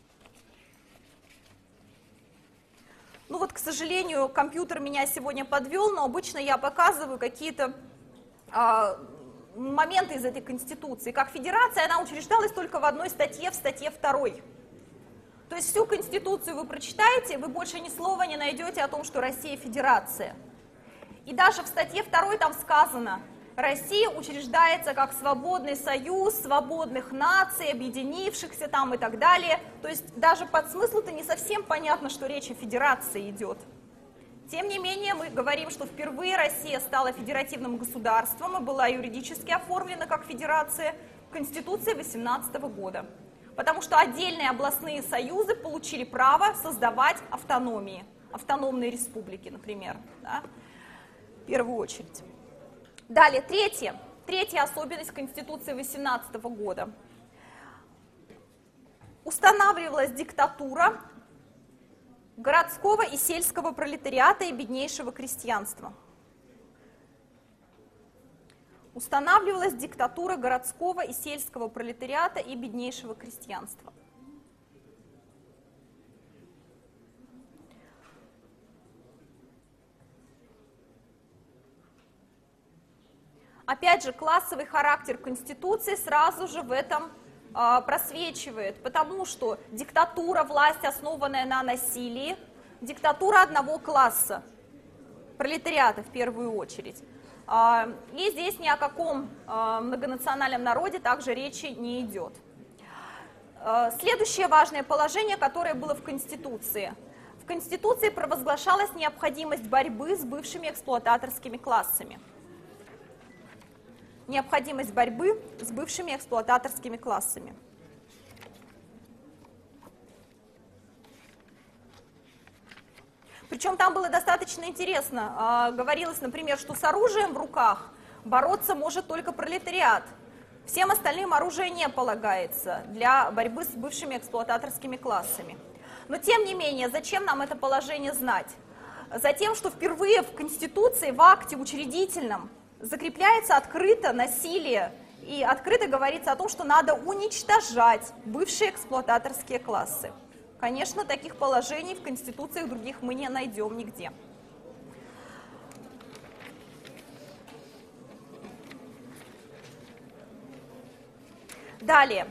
Ну вот, к сожалению, компьютер меня сегодня подвел, но обычно я показываю какие-то э, моменты из этой Конституции. Как федерация она учреждалась только в одной статье, в статье второй. То есть всю Конституцию вы прочитаете, вы больше ни слова не найдете о том, что Россия федерация. И даже в статье второй там сказано, Россия учреждается как свободный союз свободных наций, объединившихся там и так далее. То есть даже под смыслу-то не совсем понятно, что речь о федерации идет. Тем не менее, мы говорим, что впервые Россия стала федеративным государством и была юридически оформлена как федерация в Конституции восемнадцатого года. Потому что отдельные областные союзы получили право создавать автономии, автономные республики, например, да, в первую очередь. Далее, третье, третья особенность Конституции восемнадцатого года. Устанавливалась диктатура городского и сельского пролетариата и беднейшего крестьянства. Устанавливалась диктатура городского и сельского пролетариата и беднейшего крестьянства. Опять же, классовый характер Конституции сразу же в этом э, просвечивает, потому что диктатура, власть, основанная на насилии, диктатура одного класса, пролетариата в первую очередь. Э, и здесь ни о каком э, многонациональном народе также речи не идет. Э, следующее важное положение, которое было в Конституции. В Конституции провозглашалась необходимость борьбы с бывшими эксплуататорскими классами. Необходимость борьбы с бывшими эксплуататорскими классами. Причем там было достаточно интересно. Говорилось, например, что с оружием в руках бороться может только пролетариат. Всем остальным оружие не полагается для борьбы с бывшими эксплуататорскими классами. Но тем не менее, зачем нам это положение знать? Затем, что впервые в Конституции, в акте учредительном, закрепляется открыто насилие, и открыто говорится о том, что надо уничтожать бывшие эксплуататорские классы. Конечно, таких положений в конституциях других мы не найдем нигде. Далее.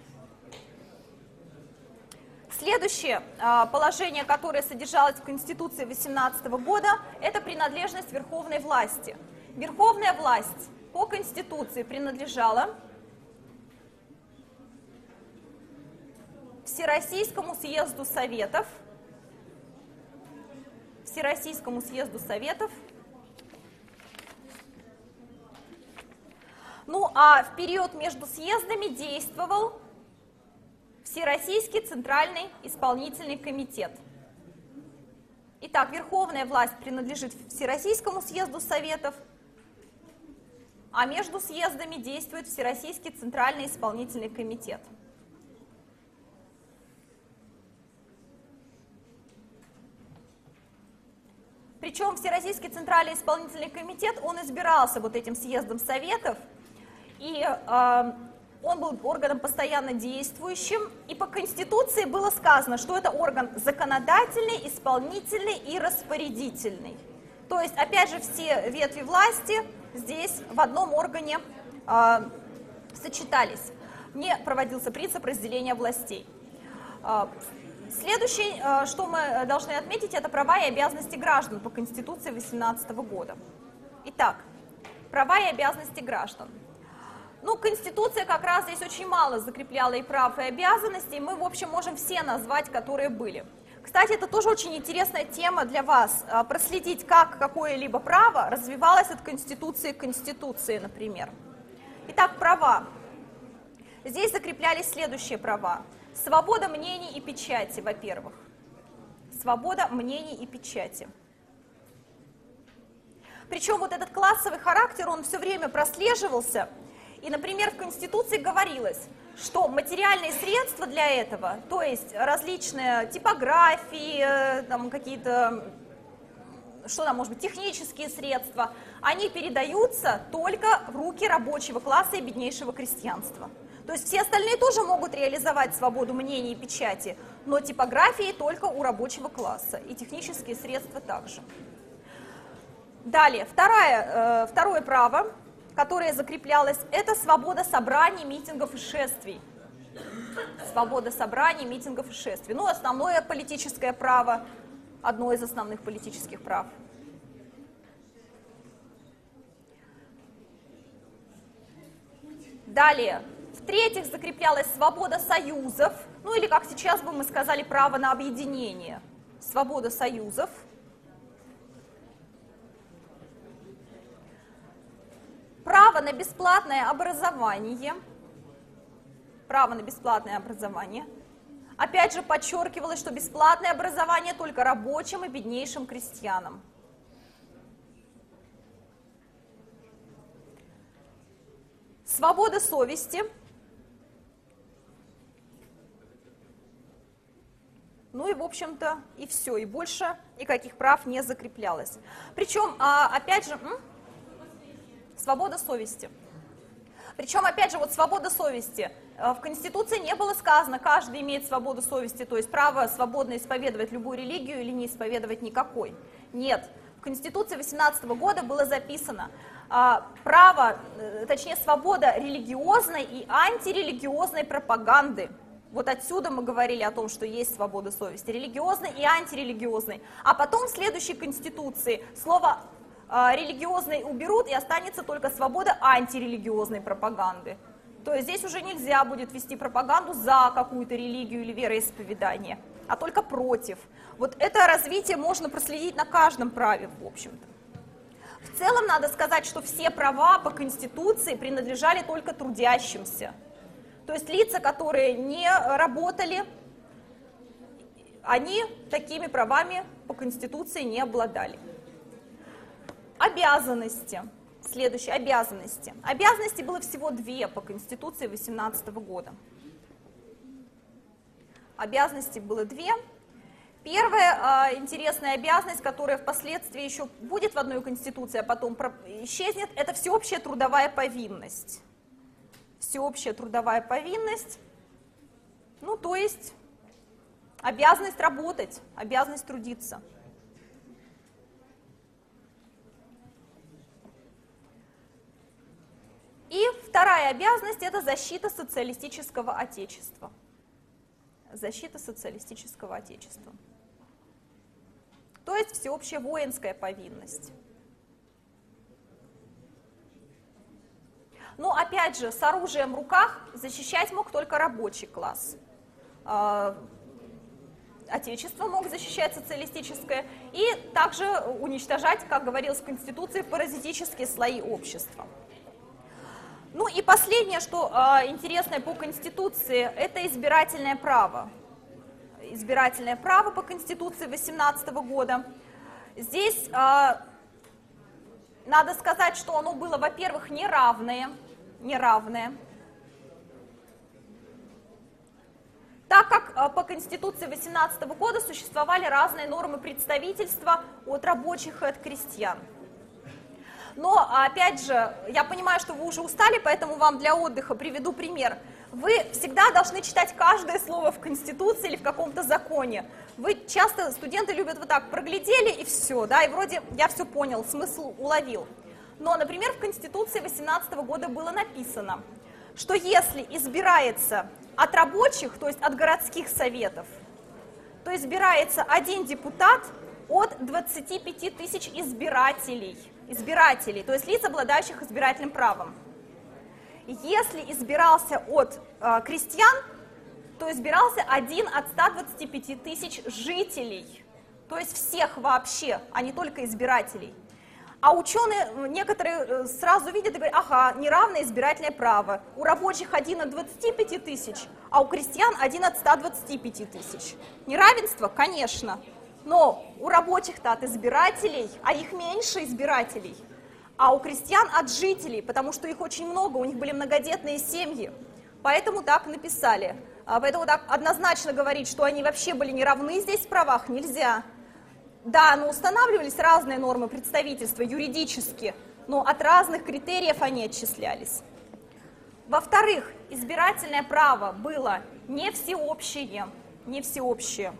Следующее положение, которое содержалось в Конституции восемнадцатого года, это принадлежность верховной власти. Верховная власть по Конституции принадлежала Всероссийскому съезду Советов, Всероссийскому съезду Советов Ну а в период между съездами действовал Всероссийский Центральный Исполнительный Комитет. Итак, верховная власть принадлежит Всероссийскому съезду Советов, а между съездами действует Всероссийский Центральный Исполнительный Комитет. Причем Всероссийский Центральный Исполнительный Комитет, он избирался вот этим съездом Советов, и э, он был органом постоянно действующим, и по Конституции было сказано, что это орган законодательный, исполнительный и распорядительный. То есть, опять же, все ветви власти здесь в одном органе э, сочетались. Не проводился принцип разделения властей. Э, следующее, э, что мы должны отметить, это права и обязанности граждан по Конституции восемнадцатого года. Итак, права и обязанности граждан. Ну, Конституция как раз здесь очень мало закрепляла и прав, и обязанностей, мы, в общем, можем все назвать, которые были. Кстати, это тоже очень интересная тема для вас, проследить, как какое-либо право развивалось от Конституции к Конституции, например. Итак, права. Здесь закреплялись следующие права. Свобода мнений и печати, во-первых. Свобода мнений и печати. Причем вот этот классовый характер, он все время прослеживался. И, например, в Конституции говорилось, что материальные средства для этого, то есть различные типографии, там какие-то, что там может быть, технические средства, они передаются только в руки рабочего класса и беднейшего крестьянства. То есть все остальные тоже могут реализовать свободу мнений и печати, но типографии только у рабочего класса, и технические средства также. Далее, второе, э, второе право, которое закреплялось, это свобода собраний, митингов и шествий. Свобода собраний, митингов и шествий. Ну, основное политическое право, одно из основных политических прав. Далее, в-третьих, закреплялась свобода союзов, ну или, как сейчас бы мы сказали, право на объединение. Свобода союзов. Право на бесплатное образование. Право на бесплатное образование. Опять же, подчеркивалось, что бесплатное образование только рабочим и беднейшим крестьянам. Свобода совести. Ну и, в общем-то, и все, и больше никаких прав не закреплялось. Причем, опять же... Свобода совести. Причем, опять же, вот свобода совести. В Конституции не было сказано, каждый имеет свободу совести, то есть право свободно исповедовать любую религию или не исповедовать никакой. Нет. В Конституции восемнадцатого года было записано а, право, точнее, свобода религиозной и антирелигиозной пропаганды. Вот отсюда мы говорили о том, что есть свобода совести, религиозной и антирелигиозной. А потом в следующей Конституции слово религиозной уберут, и останется только свобода антирелигиозной пропаганды. То есть здесь уже нельзя будет вести пропаганду за какую-то религию или вероисповедание, а только против. Вот это развитие можно проследить на каждом праве, в общем-то. В целом надо сказать, что все права по Конституции принадлежали только трудящимся. То есть лица, которые не работали, они такими правами по Конституции не обладали. Обязанности. Следующие обязанности. Обязанностей было всего две по Конституции восемнадцатого года. Обязанностей было две. Первая э, интересная обязанность, которая впоследствии еще будет в одной Конституции, а потом исчезнет, это всеобщая трудовая повинность. Всеобщая трудовая повинность, ну то есть обязанность работать, обязанность трудиться. И вторая обязанность – это защита социалистического отечества. Защита социалистического отечества. То есть всеобщая воинская повинность. Но опять же, с оружием в руках защищать мог только рабочий класс. Отечество мог защищать социалистическое и также уничтожать, как говорилось в Конституции, паразитические слои общества. Ну и последнее, что э, интересное по Конституции, это избирательное право. Избирательное право по Конституции восемнадцатого года. Здесь э, надо сказать, что оно было, во-первых, неравное, неравное. Так как э, по Конституции восемнадцатого года существовали разные нормы представительства от рабочих и от крестьян. Но, опять же, я понимаю, что вы уже устали, поэтому вам для отдыха приведу пример. Вы всегда должны читать каждое слово в Конституции или в каком-то законе. Вы часто, студенты любят вот так, проглядели и все, да, и вроде я все понял, смысл уловил. Но, например, в Конституции восемнадцатого года было написано, что если избирается от рабочих, то есть от городских советов, то избирается один депутат от двадцати пяти тысяч избирателей. избирателей, то есть лиц, обладающих избирательным правом. Если избирался от э, крестьян, то избирался один от ста двадцати пяти тысяч жителей, то есть всех вообще, а не только избирателей. А ученые некоторые сразу видят и говорят, ага, неравное избирательное право. У рабочих один от двадцати пяти тысяч, а у крестьян один от ста двадцати пяти тысяч. Неравенство, конечно. Но у рабочих-то от избирателей, а их меньше избирателей, а у крестьян от жителей, потому что их очень много, у них были многодетные семьи. Поэтому так написали. Поэтому так однозначно говорить, что они вообще были не равны здесь в правах, нельзя. Да, но устанавливались разные нормы представительства юридически, но от разных критериев они отчислялись. Во-вторых, избирательное право было не всеобщее, не всеобщее.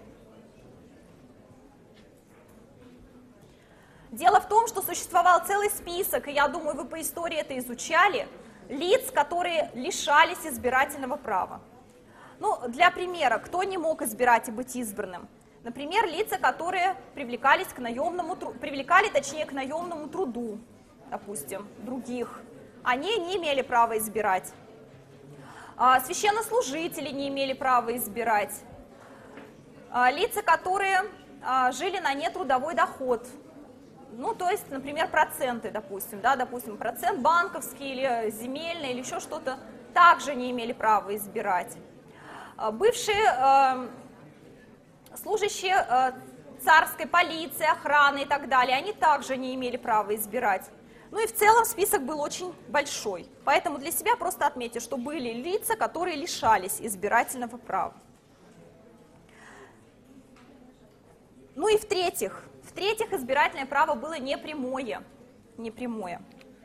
Дело в том, что существовал целый список, и я думаю, вы по истории это изучали, лиц, которые лишались избирательного права. Ну, для примера, кто не мог избирать и быть избранным? Например, лица, которые привлекались к наемному, привлекали, точнее, к наемному труду, допустим, других. Они не имели права избирать. А, священнослужители не имели права избирать. А, лица, которые а, жили на нетрудовой доход. Ну, то есть, например, проценты, допустим, да, допустим, процент банковский или земельный, или еще что-то, также не имели права избирать. Бывшие э, служащие э, царской полиции, охраны и так далее, они также не имели права избирать. Ну и в целом список был очень большой, поэтому для себя просто отметьте, что были лица, которые лишались избирательного права. Ну и в-третьих, В-третьих, избирательное право было непрямое. Непрямое.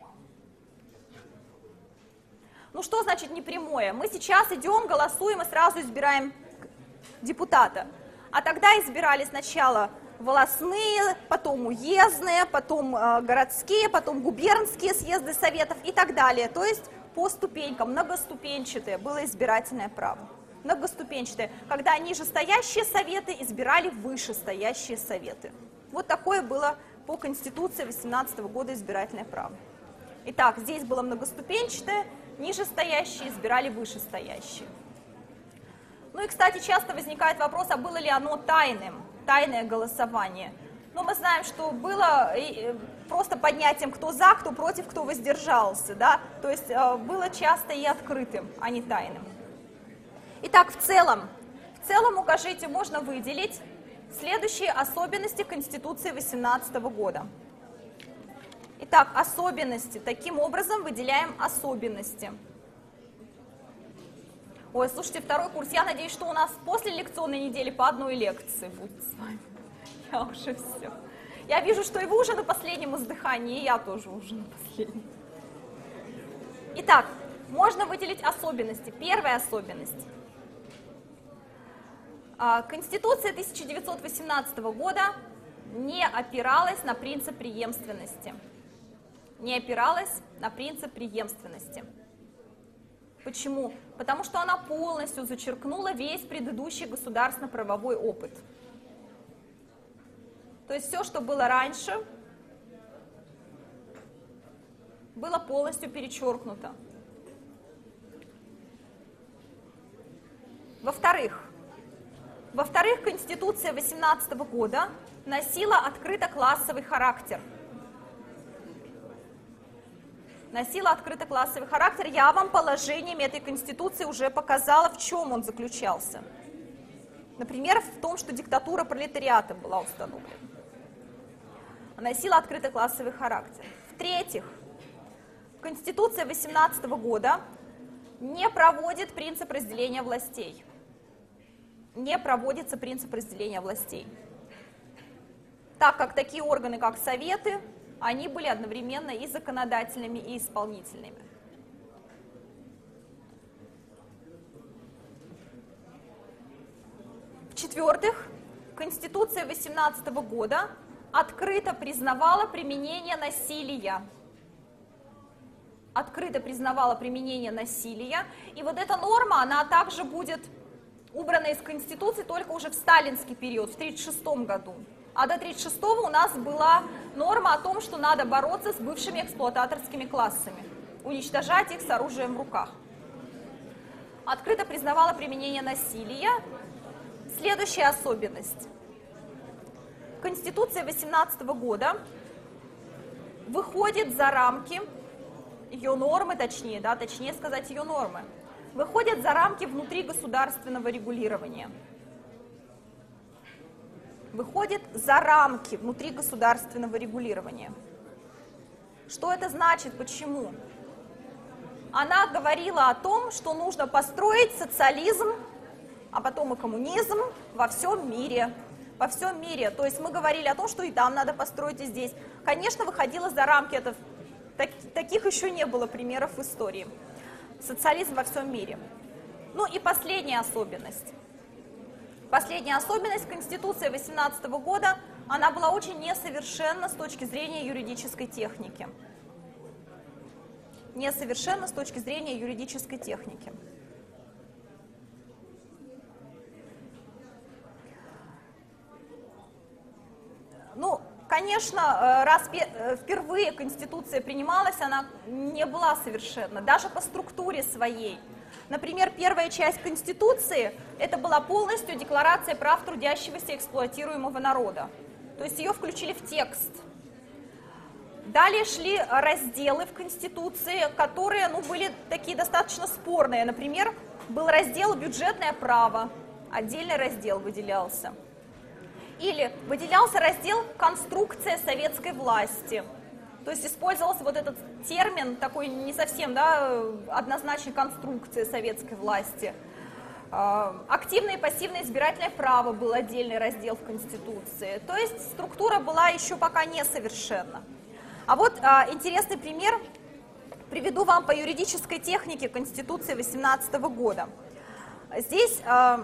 Ну что значит непрямое? Мы сейчас идем, голосуем и сразу избираем депутата. А тогда избирали сначала волостные, потом уездные, потом э, городские, потом губернские съезды советов и так далее. То есть по ступенькам, многоступенчатое было избирательное право. Многоступенчатое, когда нижестоящие советы избирали вышестоящие советы. Вот такое было по Конституции восемнадцатого года избирательное право. Итак, здесь было многоступенчатое, нижестоящие избирали вышестоящие. Ну и, кстати, часто возникает вопрос, а было ли оно тайным, тайное голосование. Но мы знаем, что было просто поднятием кто за, кто против, кто воздержался, да? То есть было часто и открытым, а не тайным. Итак, в целом, в целом укажите, можно выделить следующие особенности Конституции восемнадцатого года. Итак, особенности. Таким образом выделяем особенности. Ой, слушайте, второй курс. Я надеюсь, что у нас после лекционной недели по одной лекции будет с вами. Я уже все. Я вижу, что и вы уже на последнем издыхании, и я тоже уже на последнем. Итак, можно выделить особенности. Первая особенность. Конституция тысяча девятьсот восемнадцатого года не опиралась на принцип преемственности. Не опиралась на принцип преемственности. Почему? Потому что она полностью зачеркнула весь предыдущий государственно-правовой опыт. То есть все, что было раньше, было полностью перечеркнуто. Во-вторых, Во-вторых, Конституция восемнадцатого года носила открыто классовый характер. носила открытый классовый характер. Я вам положениями этой Конституции уже показала, в чем он заключался. Например, в том, что диктатура пролетариата была установлена. Носила открытый классовый характер. В-третьих, Конституция восемнадцатого года не проводит принцип разделения властей. Не проводится принцип разделения властей. Так как такие органы, как Советы, они были одновременно и законодательными, и исполнительными. В-четвертых, Конституция восемнадцатого года открыто признавала применение насилия. Открыто признавала применение насилия. И вот эта норма, она также будет убрана из Конституции только уже в сталинский период, в тысяча девятьсот тридцать шестом году. А до тысяча девятьсот тридцать шестого у нас была норма о том, что надо бороться с бывшими эксплуататорскими классами, уничтожать их с оружием в руках. Открыто признавала применение насилия. Следующая особенность. Конституция восемнадцатого года выходит за рамки, ее нормы, точнее, да, точнее сказать, ее нормы, выходят за рамки внутригосударственного регулирования. Выходит за рамки внутригосударственного регулирования. Что это значит? Почему? Она говорила о том, что нужно построить социализм, а потом и коммунизм во всем мире. Во всем мире. То есть мы говорили о том, что и там надо построить, и здесь. Конечно, выходила за рамки, это, так, таких еще не было примеров в истории. Социализм во всем мире. Ну и последняя особенность. Последняя особенность Конституции восемнадцатого года, она была очень несовершенна с точки зрения юридической техники. Несовершенна с точки зрения юридической техники. Ну, конечно, раз впервые Конституция принималась, она не была совершенна, даже по структуре своей. Например, первая часть Конституции – это была полностью Декларация прав трудящегося и эксплуатируемого народа. То есть ее включили в текст. Далее шли разделы в Конституции, которые ну, были такие достаточно спорные. Например, был раздел «Бюджетное право», отдельный раздел выделялся. Или выделялся раздел «Конструкция советской власти». То есть использовался вот этот термин, такой не совсем да, однозначной конструкции советской власти. Активное и пассивное избирательное право был отдельный раздел в Конституции. То есть структура была еще пока несовершенна. А вот интересный пример приведу вам по юридической технике Конституции восемнадцатого года. Здесь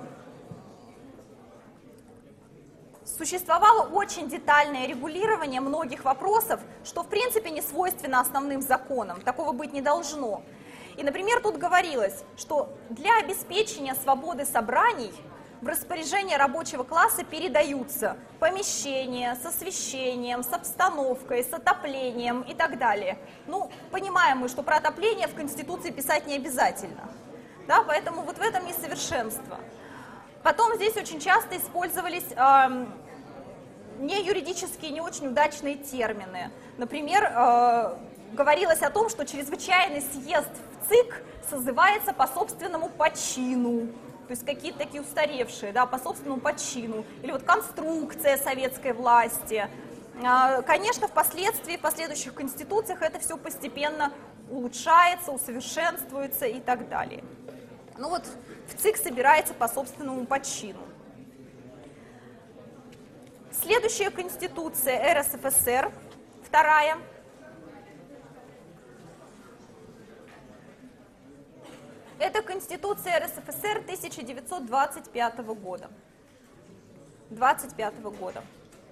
существовало очень детальное регулирование многих вопросов, что в принципе не свойственно основным законам, такого быть не должно. И, например, тут говорилось, что для обеспечения свободы собраний в распоряжение рабочего класса передаются помещения с освещением, с обстановкой, с отоплением и так далее. Ну, понимаем мы, что про отопление в Конституции писать не обязательно, да, поэтому вот в этом несовершенство. Потом здесь очень часто использовались э, не юридические, не очень удачные термины. Например, э, говорилось о том, что чрезвычайный съезд в ЦИК созывается по собственному почину. То есть какие-то такие устаревшие, да, по собственному почину. Или вот конструкция советской власти. Э, конечно, впоследствии, в последующих конституциях это все постепенно улучшается, усовершенствуется и так далее. Ну вот в ЦИК собирается по собственному почину. Следующая конституция эр эс эф эс эр, вторая. Это конституция эр эс эф эс эр тысяча девятьсот двадцать пятого года. двадцать пятого года.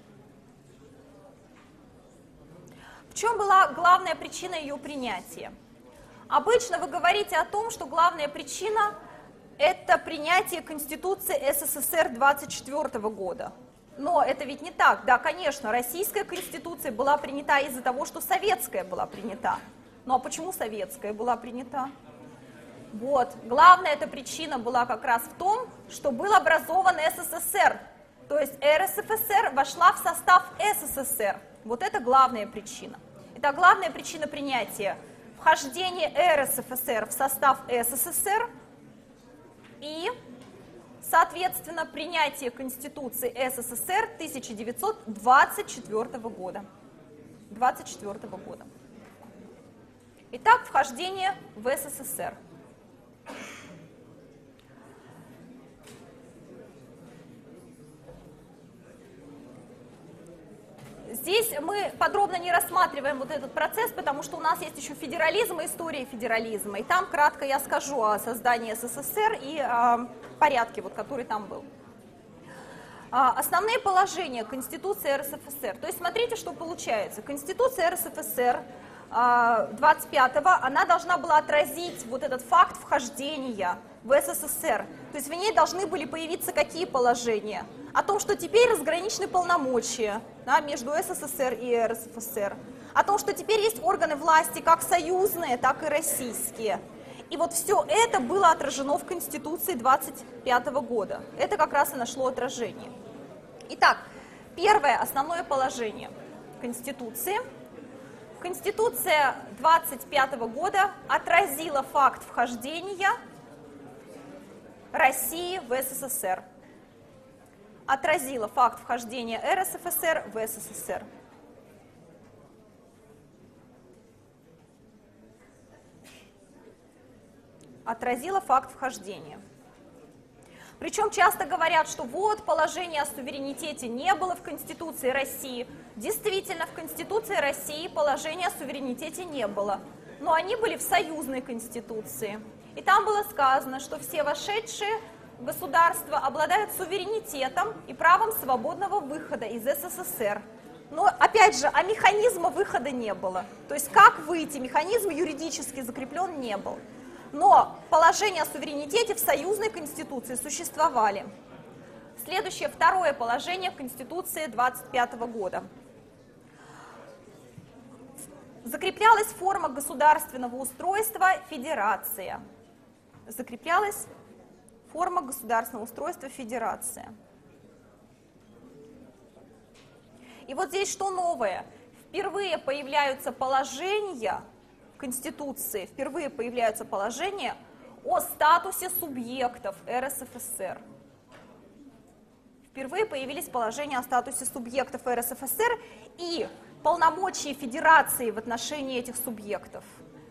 В чем была главная причина ее принятия? Обычно вы говорите о том, что главная причина – это принятие Конституции эс эс эс эр двадцать четвёртого года. Но это ведь не так. Да, конечно, Российская Конституция была принята из-за того, что Советская была принята. Ну а почему Советская была принята? Вот, главная эта причина была как раз в том, что был образован эс эс эс эр. То есть эр эс эф эс эр вошла в состав эс эс эс эр. Вот это главная причина. Это главная причина принятия вхождение эр эс эф эс эр в состав эс эс эс эр и, соответственно, принятие Конституции эс эс эс эр тысяча девятьсот двадцать четвёртого года. двадцать четвёртого года. Итак, вхождение в эс эс эс эр. Здесь мы подробно не рассматриваем вот этот процесс, потому что у нас есть еще федерализм и история федерализма. И там кратко я скажу о создании эс эс эс эр и о порядке, вот, который там был. Основные положения Конституции эр эс эф эс эр. То есть смотрите, что получается. Конституция эр эс эф эс эр двадцать пятого, она должна была отразить вот этот факт вхождения в эс эс эс эр. То есть в ней должны были появиться какие положения? О том, что теперь разграничены полномочия, да, между эс эс эс эр и эр эс эф эс эр. О том, что теперь есть органы власти как союзные, так и российские. И вот все это было отражено в Конституции двадцать пятого года. Это как раз и нашло отражение. Итак, первое основное положение Конституции. Конституция двадцать пятого года отразила факт вхождения России в эс эс эс эр. Отразила факт вхождения эр эс эф эс эр в эс эс эс эр. Отразила факт вхождения. Причем часто говорят, что вот положение о суверенитете не было в Конституции России. Действительно, в Конституции России положения о суверенитете не было. Но они были в союзной Конституции. И там было сказано, что все вошедшие государства обладают суверенитетом и правом свободного выхода из эс эс эс эр. Но, опять же, а механизма выхода не было. То есть как выйти, механизм юридически закреплен не был. Но положения о суверенитете в союзной Конституции существовали. Следующее, второе положение в Конституции двадцать пятого года. Закреплялась форма государственного устройства федерация. Закреплялась форма государственного устройства федерация. И вот здесь что новое? Впервые появляются положения Конституции, впервые появляются положения о статусе субъектов эр эс эф эс эр. Впервые появились положения о статусе субъектов эр эс эф эс эр и полномочия федерации в отношении этих субъектов.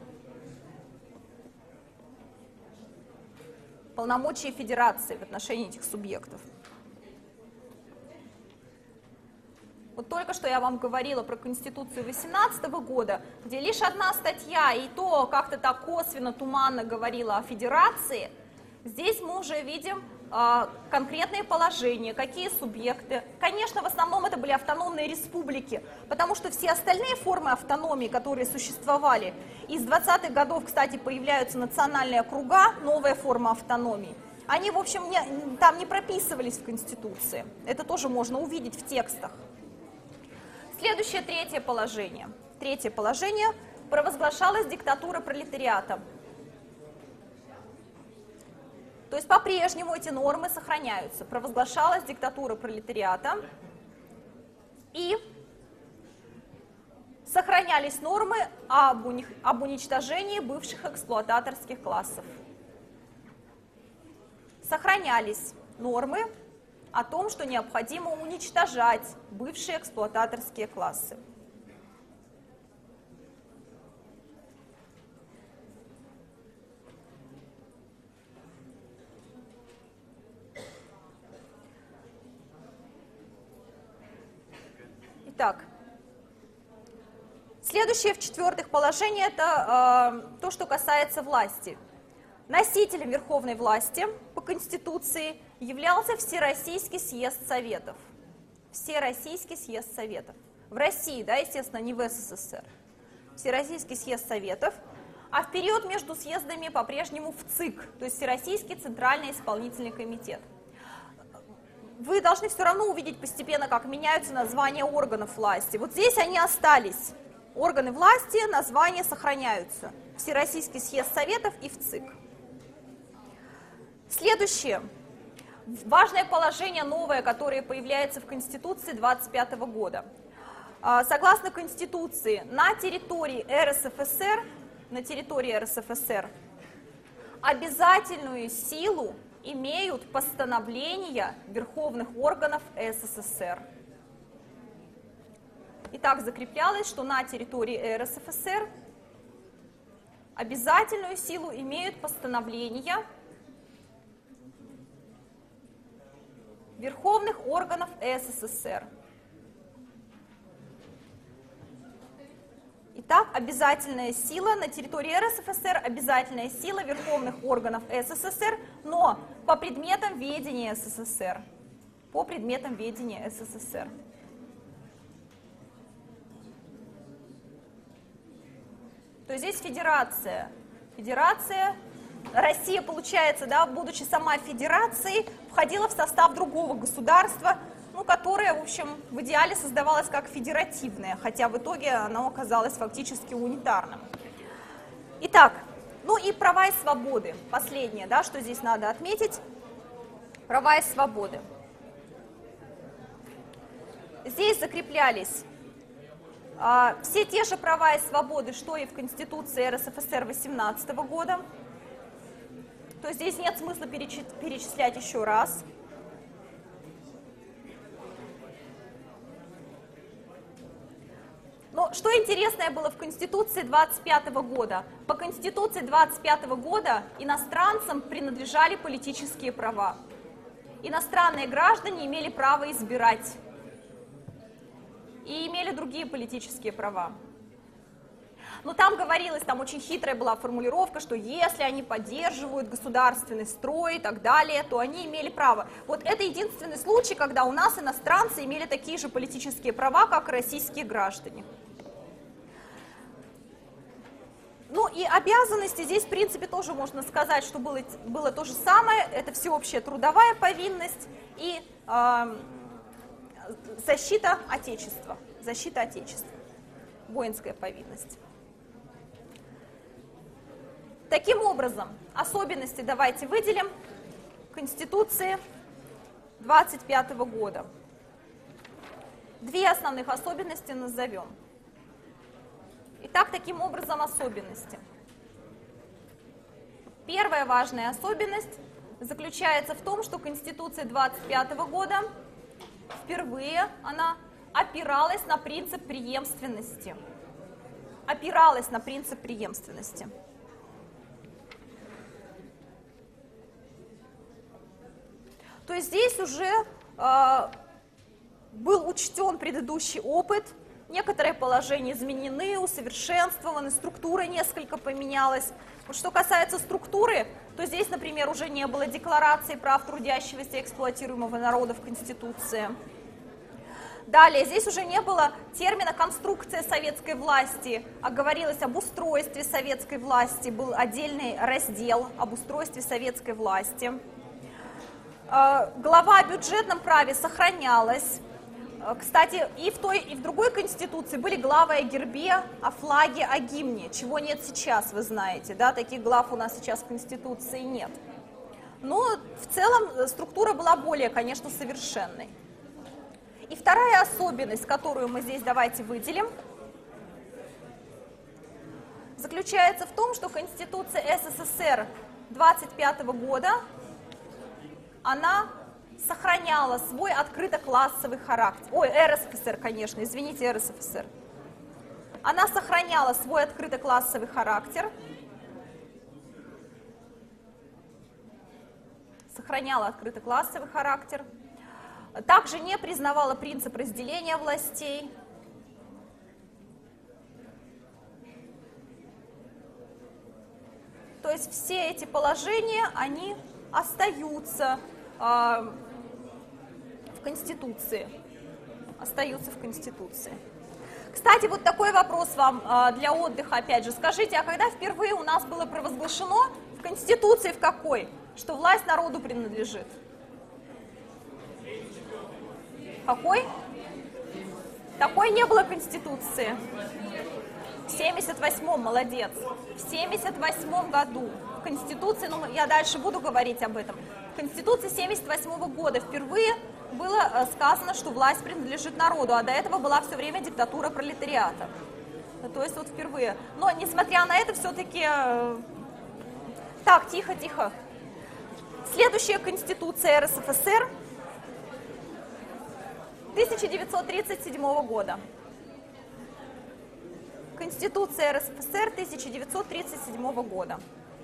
Полномочия федерации в отношении этих субъектов. Вот только что я вам говорила про Конституцию восемнадцатого года, где лишь одна статья, и то как-то так косвенно, туманно говорила о федерации. Здесь мы уже видим э, конкретные положения, какие субъекты. Конечно, в основном это были автономные республики, потому что все остальные формы автономии, которые существовали, из двадцатых годов, кстати, появляются национальные округа, новая форма автономии. Они, в общем, не, там не прописывались в Конституции. Это тоже можно увидеть в текстах. Следующее, третье положение. Третье положение. Провозглашалась диктатура пролетариата. То есть по-прежнему эти нормы сохраняются. Провозглашалась диктатура пролетариата. И сохранялись нормы об, уни... об уничтожении бывших эксплуататорских классов. Сохранялись нормы о том, что необходимо уничтожать бывшие эксплуататорские классы. Итак, следующее, в-четвертых, положение – это э, то, что касается власти. Носителем верховной власти по Конституции являлся Всероссийский съезд Советов. Всероссийский съезд Советов. В России, да, естественно, не в эс эс эс эр. Всероссийский съезд Советов, а в период между съездами по-прежнему в ЦИК, то есть Всероссийский Центральный Исполнительный Комитет. Вы должны все равно увидеть постепенно, как меняются названия органов власти. Вот здесь они остались. Органы власти, названия сохраняются. Всероссийский съезд Советов и в ЦИК. Следующее. Важное положение новое, которое появляется в Конституции двадцать пятого года. Согласно Конституции, на территории эр эс эф эс эр на территории эр эс эф эс эр, обязательную силу имеют постановления верховных органов эс эс эс эр. Итак, закреплялось, что на территории эр эс эф эс эр обязательную силу имеют постановления верховных органов эс эс эс эр. Итак, обязательная сила на территории эр эс эф эс эр, обязательная сила верховных органов эс эс эс эр, но по предметам ведения эс эс эс эр. По предметам ведения эс эс эс эр. То есть здесь федерация. Федерация. Россия, получается, да, будучи сама федерацией, входила в состав другого государства, ну, которое, в общем, в идеале создавалось как федеративное, хотя в итоге оно оказалось фактически унитарным. Итак, ну и права и свободы. Последнее, да, что здесь надо отметить. Права и свободы. Здесь закреплялись а, все те же права и свободы, что и в Конституции эр эс эф эс эр восемнадцатого года. То есть здесь нет смысла перечислять еще раз. Но что интересное было в Конституции двадцать пятого года? По Конституции двадцать пятого года иностранцам принадлежали политические права. Иностранные граждане имели право избирать и имели другие политические права. Но там говорилось, там очень хитрая была формулировка, что если они поддерживают государственный строй и так далее, то они имели право. Вот это единственный случай, когда у нас иностранцы имели такие же политические права, как и российские граждане. Ну и обязанности здесь, в принципе, тоже можно сказать, что было, было то же самое. Это всеобщая трудовая повинность и э, защита Отечества. Защита Отечества. Воинская повинность. Таким образом, особенности давайте выделим Конституции двадцать пятого года. Две основных особенности назовем. Итак, таким образом особенности. Первая важная особенность заключается в том, что Конституция двадцать пятого года впервые она опиралась на принцип преемственности. Опиралась на принцип преемственности. То есть здесь уже э, был учтен предыдущий опыт, некоторые положения изменены, усовершенствованы, структура несколько поменялась. Вот что касается структуры, то здесь, например, уже не было декларации прав трудящегося и эксплуатируемого народа в Конституции. Далее, здесь уже не было термина «конструкция советской власти», а говорилось об устройстве советской власти, был отдельный раздел об устройстве советской власти. Глава о бюджетном праве сохранялась. Кстати, и в той, и в другой Конституции были главы о гербе, о флаге, о гимне, чего нет сейчас, вы знаете, да, таких глав у нас сейчас в Конституции нет. Но в целом структура была более, конечно, совершенной. И вторая особенность, которую мы здесь давайте выделим, заключается в том, что Конституция эс эс эс эр двадцать пятого года, она сохраняла свой открыто-классовый характер. Ой, эр эс эф эс эр, конечно, извините, эр эс эф эс эр. Она сохраняла свой открыто-классовый характер, сохраняла открыто-классовый характер, также не признавала принцип разделения властей. То есть все эти положения, они остаются э, в Конституции. Остаются в Конституции. Кстати, вот такой вопрос вам э, для отдыха, опять же. Скажите, а когда впервые у нас было провозглашено в Конституции в какой, что власть народу принадлежит? Какой? Такой не было Конституции. В семьдесят восьмом, молодец. В семьдесят восьмом году в Конституции, ну я дальше буду говорить об этом, в Конституции семьдесят восьмого года впервые было сказано, что власть принадлежит народу, а до этого была все время диктатура пролетариата. То есть вот впервые. Но несмотря на это, все-таки... Так, тихо, тихо. Следующая Конституция РСФСР тысяча девятьсот тридцать седьмого года. Конституция РСФСР тысяча девятьсот тридцать седьмого года.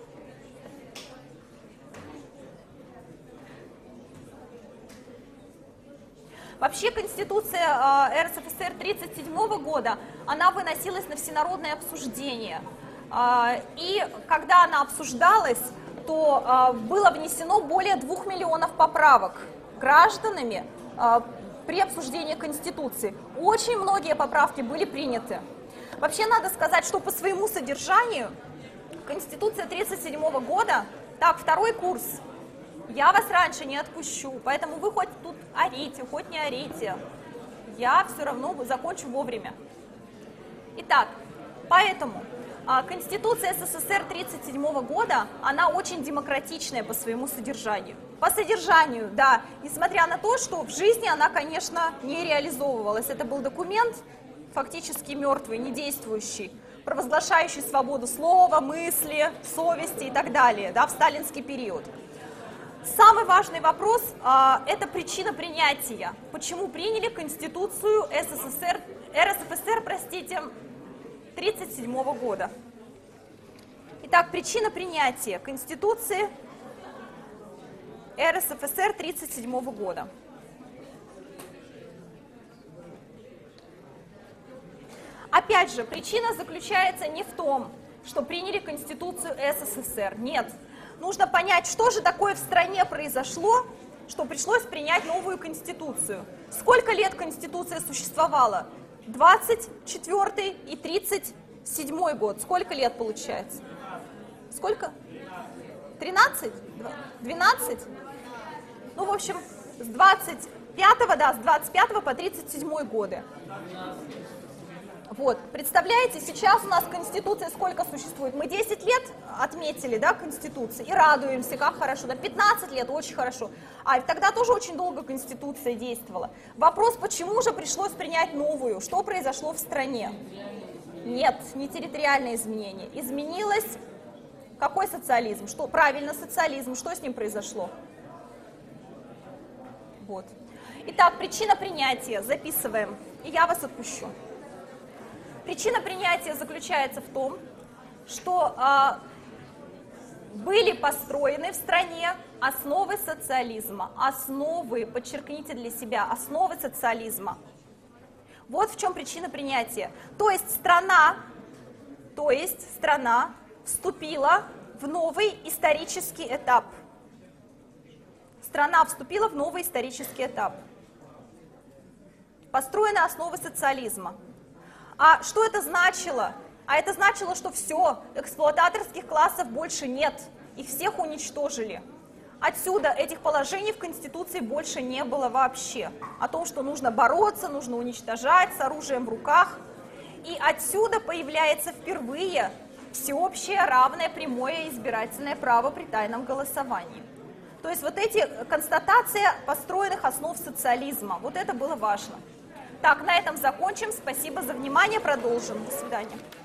Вообще Конституция э, РСФСР тысяча девятьсот тридцать седьмого года, она выносилась на всенародное обсуждение. Э, и когда она обсуждалась, то э, было внесено более двух миллионов поправок гражданами э, при обсуждении Конституции. Очень многие поправки были приняты. Вообще надо сказать, что по своему содержанию Конституция тысяча девятьсот тридцать седьмого года, так, второй курс, я вас раньше не отпущу, поэтому вы хоть тут орите, хоть не орите, я все равно закончу вовремя. Итак, поэтому а, Конституция СССР тысяча девятьсот тридцать седьмого года, она очень демократичная по своему содержанию. По содержанию, да, несмотря на то, что в жизни она, конечно, не реализовывалась. Это был документ фактически мертвый, недействующий, провозглашающий свободу слова, мысли, совести и так далее, да, в сталинский период. Самый важный вопрос а, – это причина принятия. Почему приняли Конституцию СССР, РСФСР, простите, тысяча девятьсот тридцать седьмого года. Итак, причина принятия Конституции РСФСР тысяча девятьсот тридцать седьмого года. Опять же, причина заключается не в том, что приняли Конституцию СССР. Нет. Нужно понять, что же такое в стране произошло, что пришлось принять новую Конституцию. Сколько лет Конституция существовала? двадцать четвёртый и тридцать седьмой год. Сколько лет получается? Сколько? тринадцать? двенадцать? Ну, в общем, с двадцать пятого, да, с двадцать пятого по тридцать седьмой годы. Вот, представляете, сейчас у нас Конституция сколько существует? Мы десять лет отметили, да, Конституции, и радуемся, как хорошо, да, пятнадцать лет, очень хорошо. А тогда тоже очень долго Конституция действовала. Вопрос, почему же пришлось принять новую? Что произошло в стране? Нет, не территориальные изменения. Изменилось какой социализм? Что, правильно, социализм. Что с ним произошло? Вот. Итак, причина принятия. Записываем, и я вас отпущу. Причина принятия заключается в том, что а, были построены в стране основы социализма, основы, подчеркните для себя, основы социализма. Вот в чем причина принятия. То есть страна, то есть страна вступила в новый исторический этап. Страна вступила в новый исторический этап. Построены основы социализма. А что это значило? А это значило, что все, эксплуататорских классов больше нет, их всех уничтожили. Отсюда этих положений в Конституции больше не было вообще. О том, что нужно бороться, нужно уничтожать с оружием в руках. И отсюда появляется впервые всеобщее, равное, прямое избирательное право при тайном голосовании. То есть вот эти констатации построенных основ социализма, вот это было важно. Так, на этом закончим. Спасибо за внимание. Продолжим. До свидания.